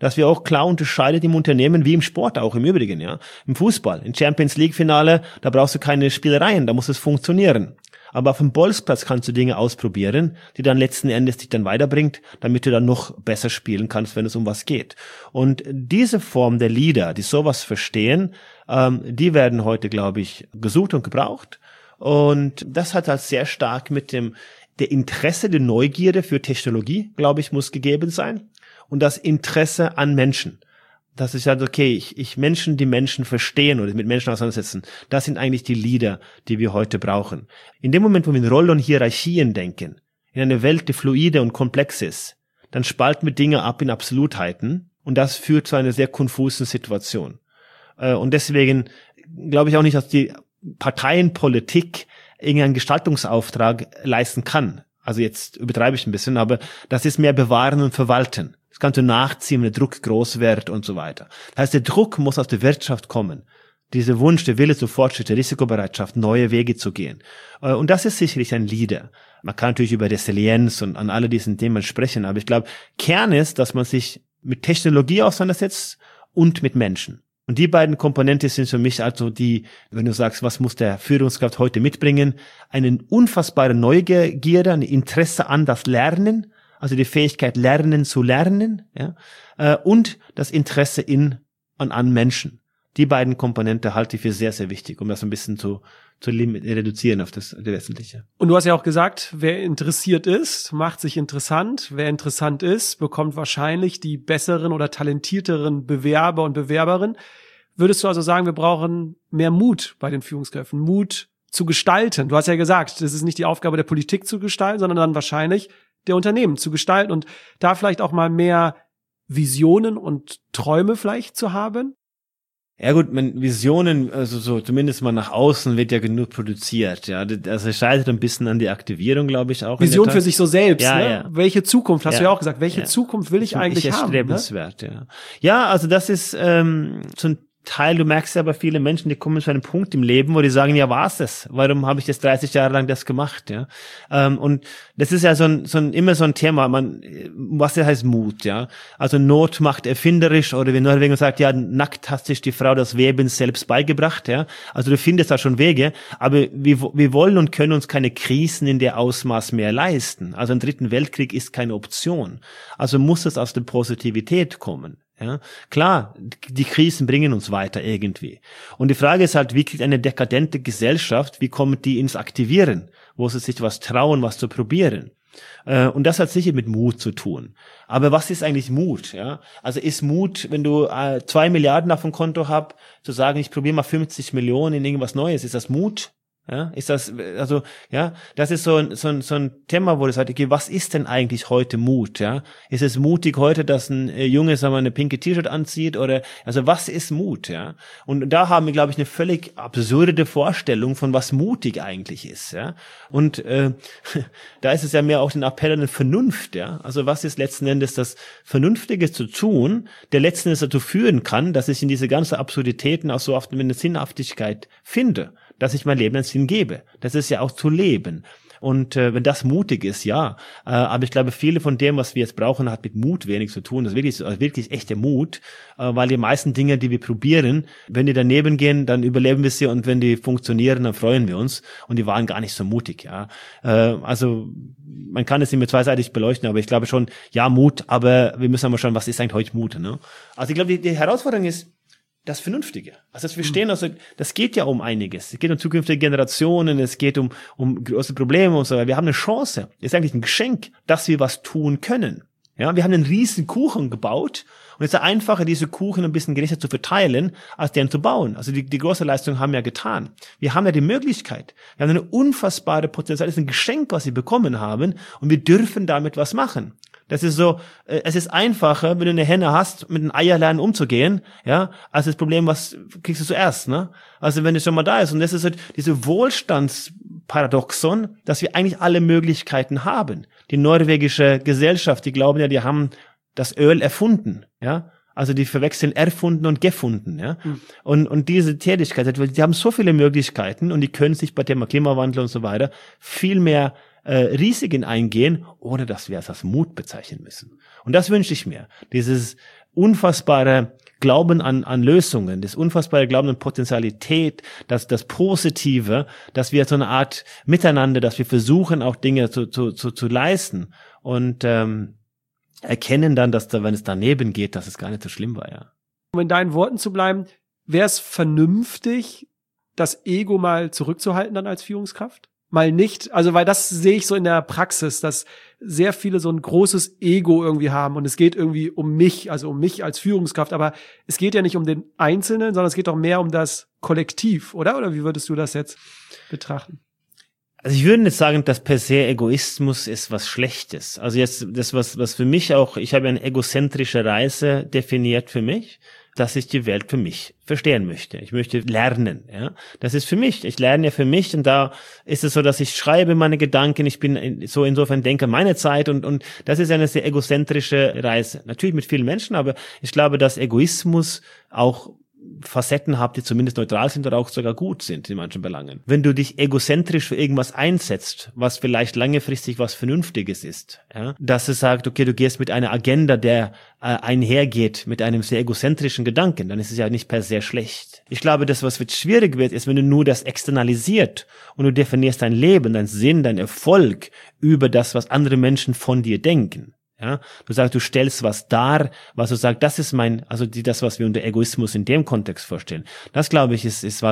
dass wir auch klar unterscheiden im Unternehmen wie im Sport auch im Übrigen, ja. Im Fußball, im Champions League Finale, da brauchst du keine Spielereien, da muss es funktionieren. Aber auf dem Bolzplatz kannst du Dinge ausprobieren, die dann letzten Endes dich dann weiterbringt, damit du dann noch besser spielen kannst, wenn es um was geht. Und diese Form der Leader, die sowas verstehen, die werden heute, glaube ich, gesucht und gebraucht. Und das hat halt sehr stark mit der Interesse, der Neugierde für Technologie, glaube ich, muss gegeben sein. Und das Interesse an Menschen. Das ist halt okay, Menschen, die Menschen verstehen oder mit Menschen auseinandersetzen, das sind eigentlich die Leader, die wir heute brauchen. In dem Moment, wo wir in Rollen und Hierarchien denken, in einer Welt, die fluide und komplex ist, dann spalten wir Dinge ab in Absolutheiten und das führt zu einer sehr konfusen Situation. Und deswegen glaube ich auch nicht, dass die Parteienpolitik irgendeinen Gestaltungsauftrag leisten kann. Also jetzt übertreibe ich ein bisschen, aber das ist mehr bewahren und verwalten. Das kannst du nachziehen, wenn der Druck groß wird und so weiter. Das heißt, der Druck muss aus der Wirtschaft kommen. Dieser Wunsch, der Wille zu Fortschritt, der Risikobereitschaft, neue Wege zu gehen. Und das ist sicherlich ein Leader. Man kann natürlich über Resilienz und an alle diesen Themen sprechen, aber ich glaube, Kern ist, dass man sich mit Technologie auseinandersetzt und mit Menschen. Und die beiden Komponenten sind für mich also die, wenn du sagst, was muss der Führungskraft heute mitbringen, eine unfassbare Neugierde, ein Interesse an das Lernen, also die Fähigkeit, lernen zu lernen, ja, und das Interesse an Menschen. Die beiden Komponenten halte ich für sehr, sehr wichtig, um das ein bisschen zu reduzieren auf das Wesentliche. Und du hast ja auch gesagt, wer interessiert ist, macht sich interessant. Wer interessant ist, bekommt wahrscheinlich die besseren oder talentierteren Bewerber und Bewerberinnen. Würdest du also sagen, wir brauchen mehr Mut bei den Führungskräften, Mut zu gestalten? Du hast ja gesagt, das ist nicht die Aufgabe der Politik zu gestalten, sondern dann wahrscheinlich der Unternehmen zu gestalten und da vielleicht auch mal mehr Visionen und Träume vielleicht zu haben? Ja gut, Visionen, also so zumindest mal nach außen wird ja genug produziert, ja. Also es scheitert ein bisschen an die Aktivierung, glaube ich auch. Vision für sich so selbst, ja, ne? Ja. Welche Zukunft, hast du ja auch gesagt, welche Zukunft will ich eigentlich haben? Erstrebenswert, ne? Ja, also das ist so ein Teil, du merkst ja bei vielen Menschen, die kommen zu einem Punkt im Leben, wo die sagen, ja, war's das? Warum habe ich das 30 Jahre lang das gemacht, ja? Und das ist ja immer so ein Thema, was heißt Mut, ja? Also Not macht erfinderisch, oder wie Norwegen sagt, ja, nackt hat sich die Frau das Weben selbst beigebracht, ja? Also du findest da schon Wege, aber wir wollen und können uns keine Krisen in der Ausmaß mehr leisten. Also ein dritten Weltkrieg ist keine Option. Also muss es aus der Positivität kommen. Ja, klar, die Krisen bringen uns weiter irgendwie. Und die Frage ist halt, wie kriegt eine dekadente Gesellschaft, wie kommt die ins Aktivieren? Wo sie sich was trauen, was zu probieren? Und das hat sicher mit Mut zu tun. Aber was ist eigentlich Mut? Ja, also ist Mut, wenn du 2 Milliarden auf dem Konto hast, zu sagen, ich probiere mal 50 Millionen in irgendwas Neues, ist das Mut? Ja, ist das, also, ja, das ist so ein Thema, wo du sagst, okay, was ist denn eigentlich heute Mut, ja? Ist es mutig heute, dass ein Junge, sagen wir, eine pinke T-Shirt anzieht oder, also was ist Mut, ja? Und da haben wir, glaube ich, eine völlig absurde Vorstellung von was mutig eigentlich ist, ja? Und, da ist es ja mehr auch ein Appell an eine Vernunft, ja? Also was ist letzten Endes das Vernünftige zu tun, der letzten Endes dazu führen kann, dass ich in diese ganzen Absurditäten auch so oft eine Sinnhaftigkeit finde, dass ich mein Leben einen Sinn gebe. Das ist ja auch zu leben. Und wenn das mutig ist, ja. Aber ich glaube, viele von dem, was wir jetzt brauchen, hat mit Mut wenig zu tun. Das ist wirklich echter Mut, weil die meisten Dinge, die wir probieren, wenn die daneben gehen, dann überleben wir sie, und wenn die funktionieren, dann freuen wir uns. Und die waren gar nicht so mutig, ja. Also man kann es immer zweiseitig beleuchten, aber ich glaube schon, ja, Mut, aber wir müssen mal schauen, was ist eigentlich heute Mut, ne? Also ich glaube, die Herausforderung ist das Vernünftige. Also das Verstehen, also das geht ja um einiges. Es geht um zukünftige Generationen, es geht um große Probleme und so weiter. Wir haben eine Chance. Es ist eigentlich ein Geschenk, dass wir was tun können. Ja, wir haben einen riesen Kuchen gebaut, und es ist einfacher, diese Kuchen ein bisschen gerechter zu verteilen, als den zu bauen. Also die große Leistung haben wir getan. Wir haben ja die Möglichkeit. Wir haben eine unfassbare Potenzial. Es ist ein Geschenk, was wir bekommen haben, und wir dürfen damit was machen. Das ist so, es ist einfacher, wenn du eine Henne hast, mit den Eierlernen umzugehen, ja, als das Problem, was kriegst du zuerst, ne? Also wenn es schon mal da ist, und das ist halt diese Wohlstandsparadoxon, dass wir eigentlich alle Möglichkeiten haben. Die norwegische Gesellschaft, die glauben ja, die haben das Öl erfunden, ja. Also die verwechseln erfunden und gefunden, ja. Und diese Tätigkeit, die haben so viele Möglichkeiten, und die können sich bei Thema Klimawandel und so weiter viel mehr Risiken eingehen, ohne dass wir es als Mut bezeichnen müssen. Und das wünsche ich mir. Dieses unfassbare Glauben an Lösungen, das unfassbare Glauben an Potentialität, das Positive, dass wir so eine Art Miteinander, dass wir versuchen auch Dinge zu leisten und erkennen dann, dass wenn es daneben geht, dass es gar nicht so schlimm war, ja. Um in deinen Worten zu bleiben, wäre es vernünftig, das Ego mal zurückzuhalten dann als Führungskraft? Mal nicht, also weil das sehe ich so in der Praxis, dass sehr viele so ein großes Ego irgendwie haben und es geht irgendwie um mich, also um mich als Führungskraft, aber es geht ja nicht um den Einzelnen, sondern es geht doch mehr um das Kollektiv, oder? Oder wie würdest du das jetzt betrachten? Also ich würde nicht sagen, dass per se Egoismus ist was Schlechtes. Also jetzt das, was für mich auch, ich habe eine egozentrische Reise definiert für mich, dass ich die Welt für mich verstehen möchte. Ich möchte lernen, ja. Das ist für mich. Ich lerne ja für mich und da ist es so, dass ich schreibe meine Gedanken, ich bin so insofern denke meine Zeit und das ist eine sehr egozentrische Reise. Natürlich mit vielen Menschen, aber ich glaube, dass Egoismus auch Facetten habt, die zumindest neutral sind oder auch sogar gut sind in manchen Belangen. Wenn du dich egozentrisch für irgendwas einsetzt, was vielleicht langfristig was Vernünftiges ist, ja, dass es sagt, okay, du gehst mit einer Agenda, der einhergeht mit einem sehr egozentrischen Gedanken, dann ist es ja nicht per se schlecht. Ich glaube, das, was wird schwierig wird, ist, wenn du nur das externalisiert und du definierst dein Leben, dein Sinn, dein Erfolg über das, was andere Menschen von dir denken. Ja, du sagst, du stellst was dar, was du sagst, das ist das, was wir unter Egoismus in dem Kontext vorstellen. Das, glaube ich, ist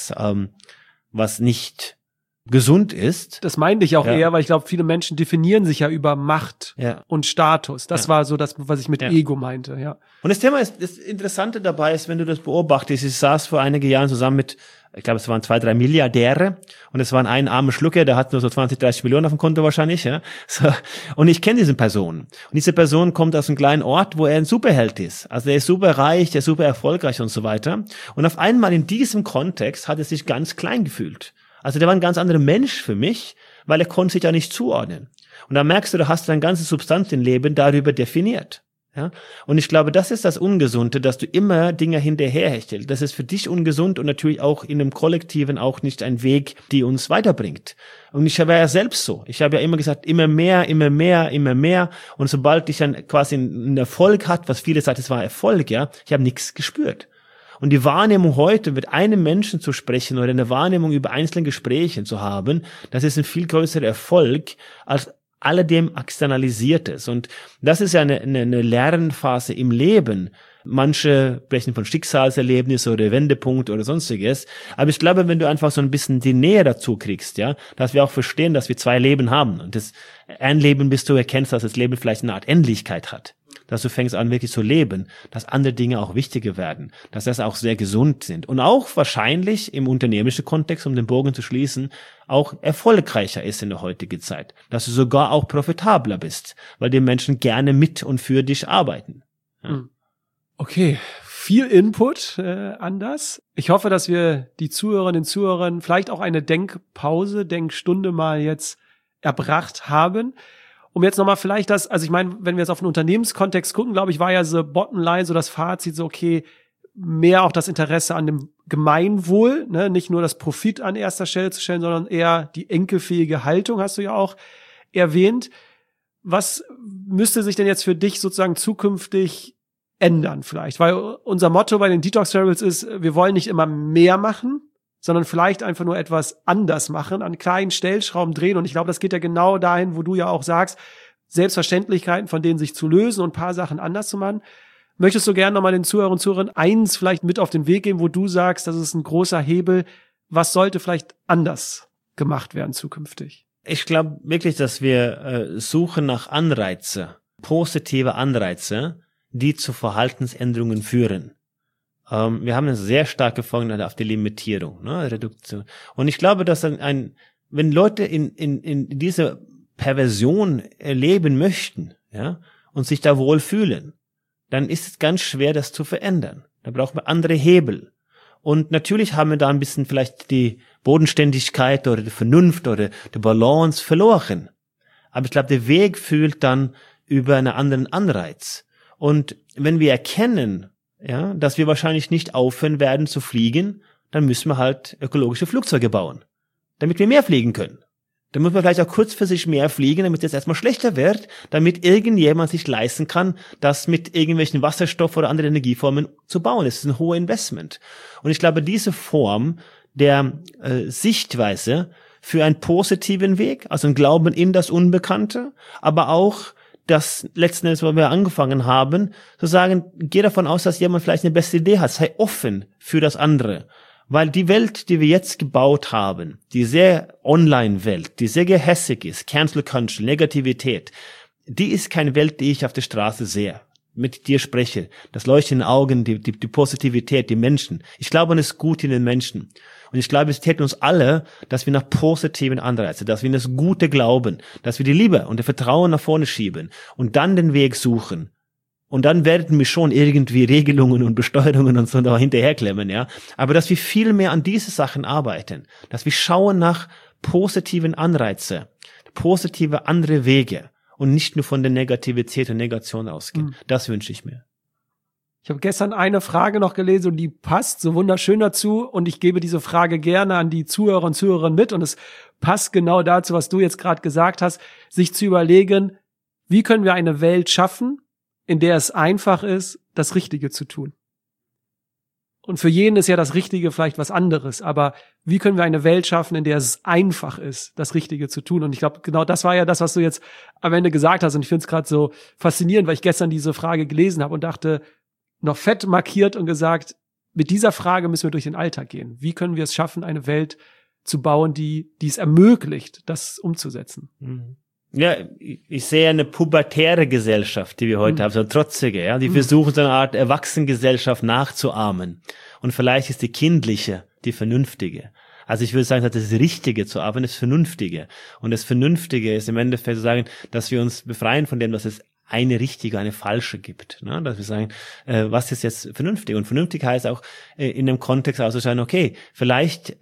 was nicht gesund ist. Das meinte ich auch eher, weil ich glaube, viele Menschen definieren sich ja über Macht und Status. Das war so das, was ich mit Ego meinte, ja. Und das Thema ist, das Interessante dabei ist, wenn du das beobachtest, ich saß vor einigen Jahren zusammen mit, ich glaube, es waren 2-3 Milliardäre und es waren ein armer Schlucker, der hat nur so 20-30 Millionen auf dem Konto wahrscheinlich, ja. So. Und ich kenne diese Person. Und diese Person kommt aus einem kleinen Ort, wo er ein Superheld ist. Also er ist super reich, der ist super erfolgreich und so weiter. Und auf einmal in diesem Kontext hat er sich ganz klein gefühlt. Also der war ein ganz anderer Mensch für mich, weil er konnte sich ja nicht zuordnen. Und da merkst du, da hast du dein ganzes Substanz im Leben darüber definiert. Ja, und ich glaube, das ist das Ungesunde, dass du immer Dinge hinterherhechelst. Das ist für dich ungesund und natürlich auch in einem Kollektiven auch nicht ein Weg, die uns weiterbringt. Und ich war ja selbst so. Ich habe ja immer gesagt, immer mehr, immer mehr, immer mehr. Und sobald ich dann quasi einen Erfolg hatte, was viele sagen, es war Erfolg, ja, ich habe nichts gespürt. Und die Wahrnehmung heute, mit einem Menschen zu sprechen oder eine Wahrnehmung über einzelne Gespräche zu haben, das ist ein viel größerer Erfolg als alledem Externalisiertes. Und das ist ja eine Lernphase im Leben. Manche sprechen von Schicksalserlebnis oder Wendepunkt oder sonstiges. Aber ich glaube, wenn du einfach so ein bisschen die Nähe dazu kriegst, ja, dass wir auch verstehen, dass wir 2 Leben haben. Und das ein Leben, bis du erkennst, dass das Leben vielleicht eine Art Endlichkeit hat. Dass du fängst an, wirklich zu leben, dass andere Dinge auch wichtiger werden, dass das auch sehr gesund sind und auch wahrscheinlich im unternehmerischen Kontext, um den Bogen zu schließen, auch erfolgreicher ist in der heutigen Zeit, dass du sogar auch profitabler bist, weil die Menschen gerne mit und für dich arbeiten. Ja. Okay, viel Input an das. Ich hoffe, dass wir die Zuhörerinnen und Zuhörer vielleicht auch eine Denkpause, Denkstunde mal jetzt erbracht haben. Um jetzt nochmal vielleicht also ich meine, wenn wir jetzt auf den Unternehmenskontext gucken, glaube ich, war ja so Bottomline, so das Fazit, so okay, mehr auch das Interesse an dem Gemeinwohl, ne, nicht nur das Profit an erster Stelle zu stellen, sondern eher die enkelfähige Haltung, hast du ja auch erwähnt. Was müsste sich denn jetzt für dich sozusagen zukünftig ändern vielleicht? Weil unser Motto bei den Detox Rebels ist, wir wollen nicht immer mehr machen, sondern vielleicht einfach nur etwas anders machen, an kleinen Stellschrauben drehen. Und ich glaube, das geht ja genau dahin, wo du ja auch sagst, Selbstverständlichkeiten, von denen sich zu lösen und ein paar Sachen anders zu machen. Möchtest du gerne nochmal den Zuhörern und Zuhörern eins vielleicht mit auf den Weg geben, wo du sagst, das ist ein großer Hebel. Was sollte vielleicht anders gemacht werden zukünftig? Ich glaube wirklich, dass wir suchen nach Anreize, positive Anreize, die zu Verhaltensänderungen führen. Wir haben eine sehr starke Folge auf die Limitierung, ne, Reduktion. Und ich glaube, dass wenn Leute in dieser Perversion leben möchten, ja, und sich da wohl fühlen, dann ist es ganz schwer, das zu verändern. Da brauchen wir andere Hebel. Und natürlich haben wir da ein bisschen vielleicht die Bodenständigkeit oder die Vernunft oder die Balance verloren. Aber ich glaube, der Weg führt dann über einen anderen Anreiz. Und wenn wir erkennen, ja, dass wir wahrscheinlich nicht aufhören werden zu fliegen, dann müssen wir halt ökologische Flugzeuge bauen, damit wir mehr fliegen können. Dann muss man vielleicht auch kurzfristig mehr fliegen, damit es jetzt erstmal schlechter wird, damit irgendjemand sich leisten kann, das mit irgendwelchen Wasserstoff oder anderen Energieformen zu bauen. Das ist ein hohes Investment. Und ich glaube, diese Form der Sichtweise für einen positiven Weg, also ein Glauben in das Unbekannte, aber auch das letzten Endes, wo wir angefangen haben, zu sagen, geh davon aus, dass jemand vielleicht eine beste Idee hat, sei offen für das andere. Weil die Welt, die wir jetzt gebaut haben, die sehr Online-Welt, die sehr gehässig ist, Cancel Culture, Negativität, die ist keine Welt, die ich auf der Straße sehe, mit dir spreche. Das Leuchten in den Augen, die Positivität, die Menschen. Ich glaube an das Gute in den Menschen. Und ich glaube, es täte uns alle, dass wir nach positiven Anreizen, dass wir in das Gute glauben, dass wir die Liebe und das Vertrauen nach vorne schieben und dann den Weg suchen. Und dann werden wir schon irgendwie Regelungen und Besteuerungen und so da hinterherklemmen, ja. Aber dass wir viel mehr an diese Sachen arbeiten, dass wir schauen nach positiven Anreize, positive andere Wege und nicht nur von der Negativität und Negation ausgehen. Das wünsche ich mir. Ich habe gestern eine Frage noch gelesen und die passt so wunderschön dazu und ich gebe diese Frage gerne an die Zuhörer und Zuhörerinnen mit und es passt genau dazu, was du jetzt gerade gesagt hast, sich zu überlegen, wie können wir eine Welt schaffen, in der es einfach ist, das Richtige zu tun. Und für jeden ist ja das Richtige vielleicht was anderes, aber wie können wir eine Welt schaffen, in der es einfach ist, das Richtige zu tun? Und ich glaube, genau das war ja das, was du jetzt am Ende gesagt hast und ich finde es gerade so faszinierend, weil ich gestern diese Frage gelesen habe und dachte, noch fett markiert und gesagt, mit dieser Frage müssen wir durch den Alltag gehen. Wie können wir es schaffen, eine Welt zu bauen, die es ermöglicht, das umzusetzen? Ja, ich sehe eine pubertäre Gesellschaft, die wir heute haben, so eine trotzige, ja, die versuchen so eine Art Erwachsenengesellschaft nachzuahmen. Und vielleicht ist die kindliche, die vernünftige. Also ich würde sagen, das Richtige zu arbeiten, das Vernünftige. Und das Vernünftige ist im Endeffekt zu sagen, dass wir uns befreien von dem, dass es eine richtige, eine falsche gibt. Ne? Dass wir sagen, was ist jetzt vernünftig? Und vernünftig heißt auch in dem Kontext auszuschauen, okay, vielleicht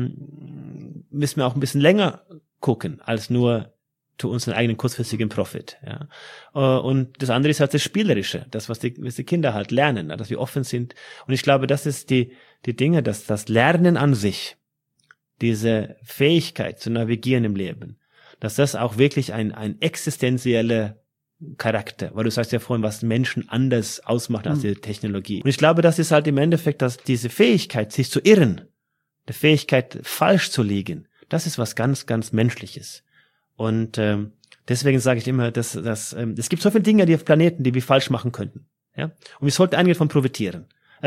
müssen wir auch ein bisschen länger gucken, als nur zu unseren eigenen kurzfristigen Profit. Ja? Und das andere ist halt das Spielerische, das, was die Kinder halt lernen, dass wir offen sind. Und ich glaube, das ist die Dinge, dass das Lernen an sich, diese Fähigkeit zu navigieren im Leben, dass das auch wirklich ein existenzieller Charakter, weil du sagst ja vorhin, was Menschen anders ausmacht als die Technologie. Und ich glaube, das ist halt im Endeffekt, dass diese Fähigkeit, sich zu irren, die Fähigkeit, falsch zu liegen, das ist was ganz, ganz Menschliches. Und deswegen sage ich immer, dass es gibt so viele Dinge, die auf Planeten, die wir falsch machen könnten. Ja? Und wir sollten einige davon probieren.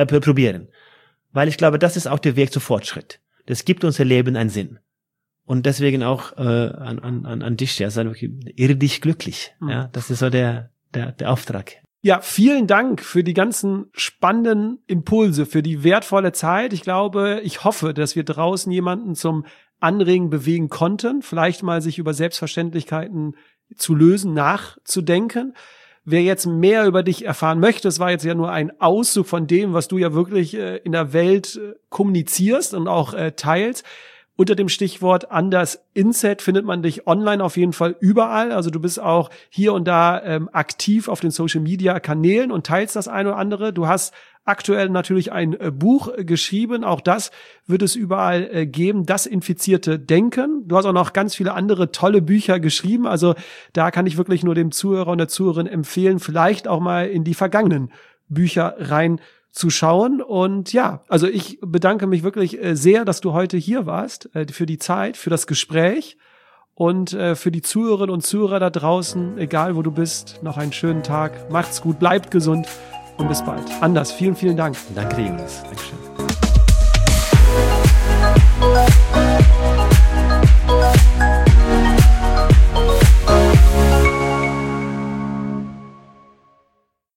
Weil ich glaube, das ist auch der Weg zu Fortschritt. Das gibt unser Leben einen Sinn. Und deswegen auch an dich, ja, sagen wir, irre dich glücklich. Ja, das ist so der Auftrag. Ja, vielen Dank für die ganzen spannenden Impulse, für die wertvolle Zeit. Ich hoffe, dass wir draußen jemanden zum Anregen bewegen konnten, vielleicht mal sich über Selbstverständlichkeiten zu lösen, nachzudenken. Wer jetzt mehr über dich erfahren möchte, es war jetzt ja nur ein Auszug von dem, was du ja wirklich in der Welt kommunizierst und auch teilst. Unter dem Stichwort Anders Inset findet man dich online auf jeden Fall überall. Also du bist auch hier und da aktiv auf den Social-Media-Kanälen und teilst das eine oder andere. Du hast aktuell natürlich ein Buch geschrieben. Auch das wird es überall geben. Das infizierte Denken. Du hast auch noch ganz viele andere tolle Bücher geschrieben. Also da kann ich wirklich nur dem Zuhörer und der Zuhörerin empfehlen, vielleicht auch mal in die vergangenen Bücher reinzuschauen. Und ja, also ich bedanke mich wirklich sehr, dass du heute hier warst, für die Zeit, für das Gespräch und für die Zuhörerinnen und Zuhörer da draußen, egal wo du bist, noch einen schönen Tag. Macht's gut, bleibt gesund und bis bald. Anders, vielen, vielen Dank. Danke, Jonas. Dankeschön.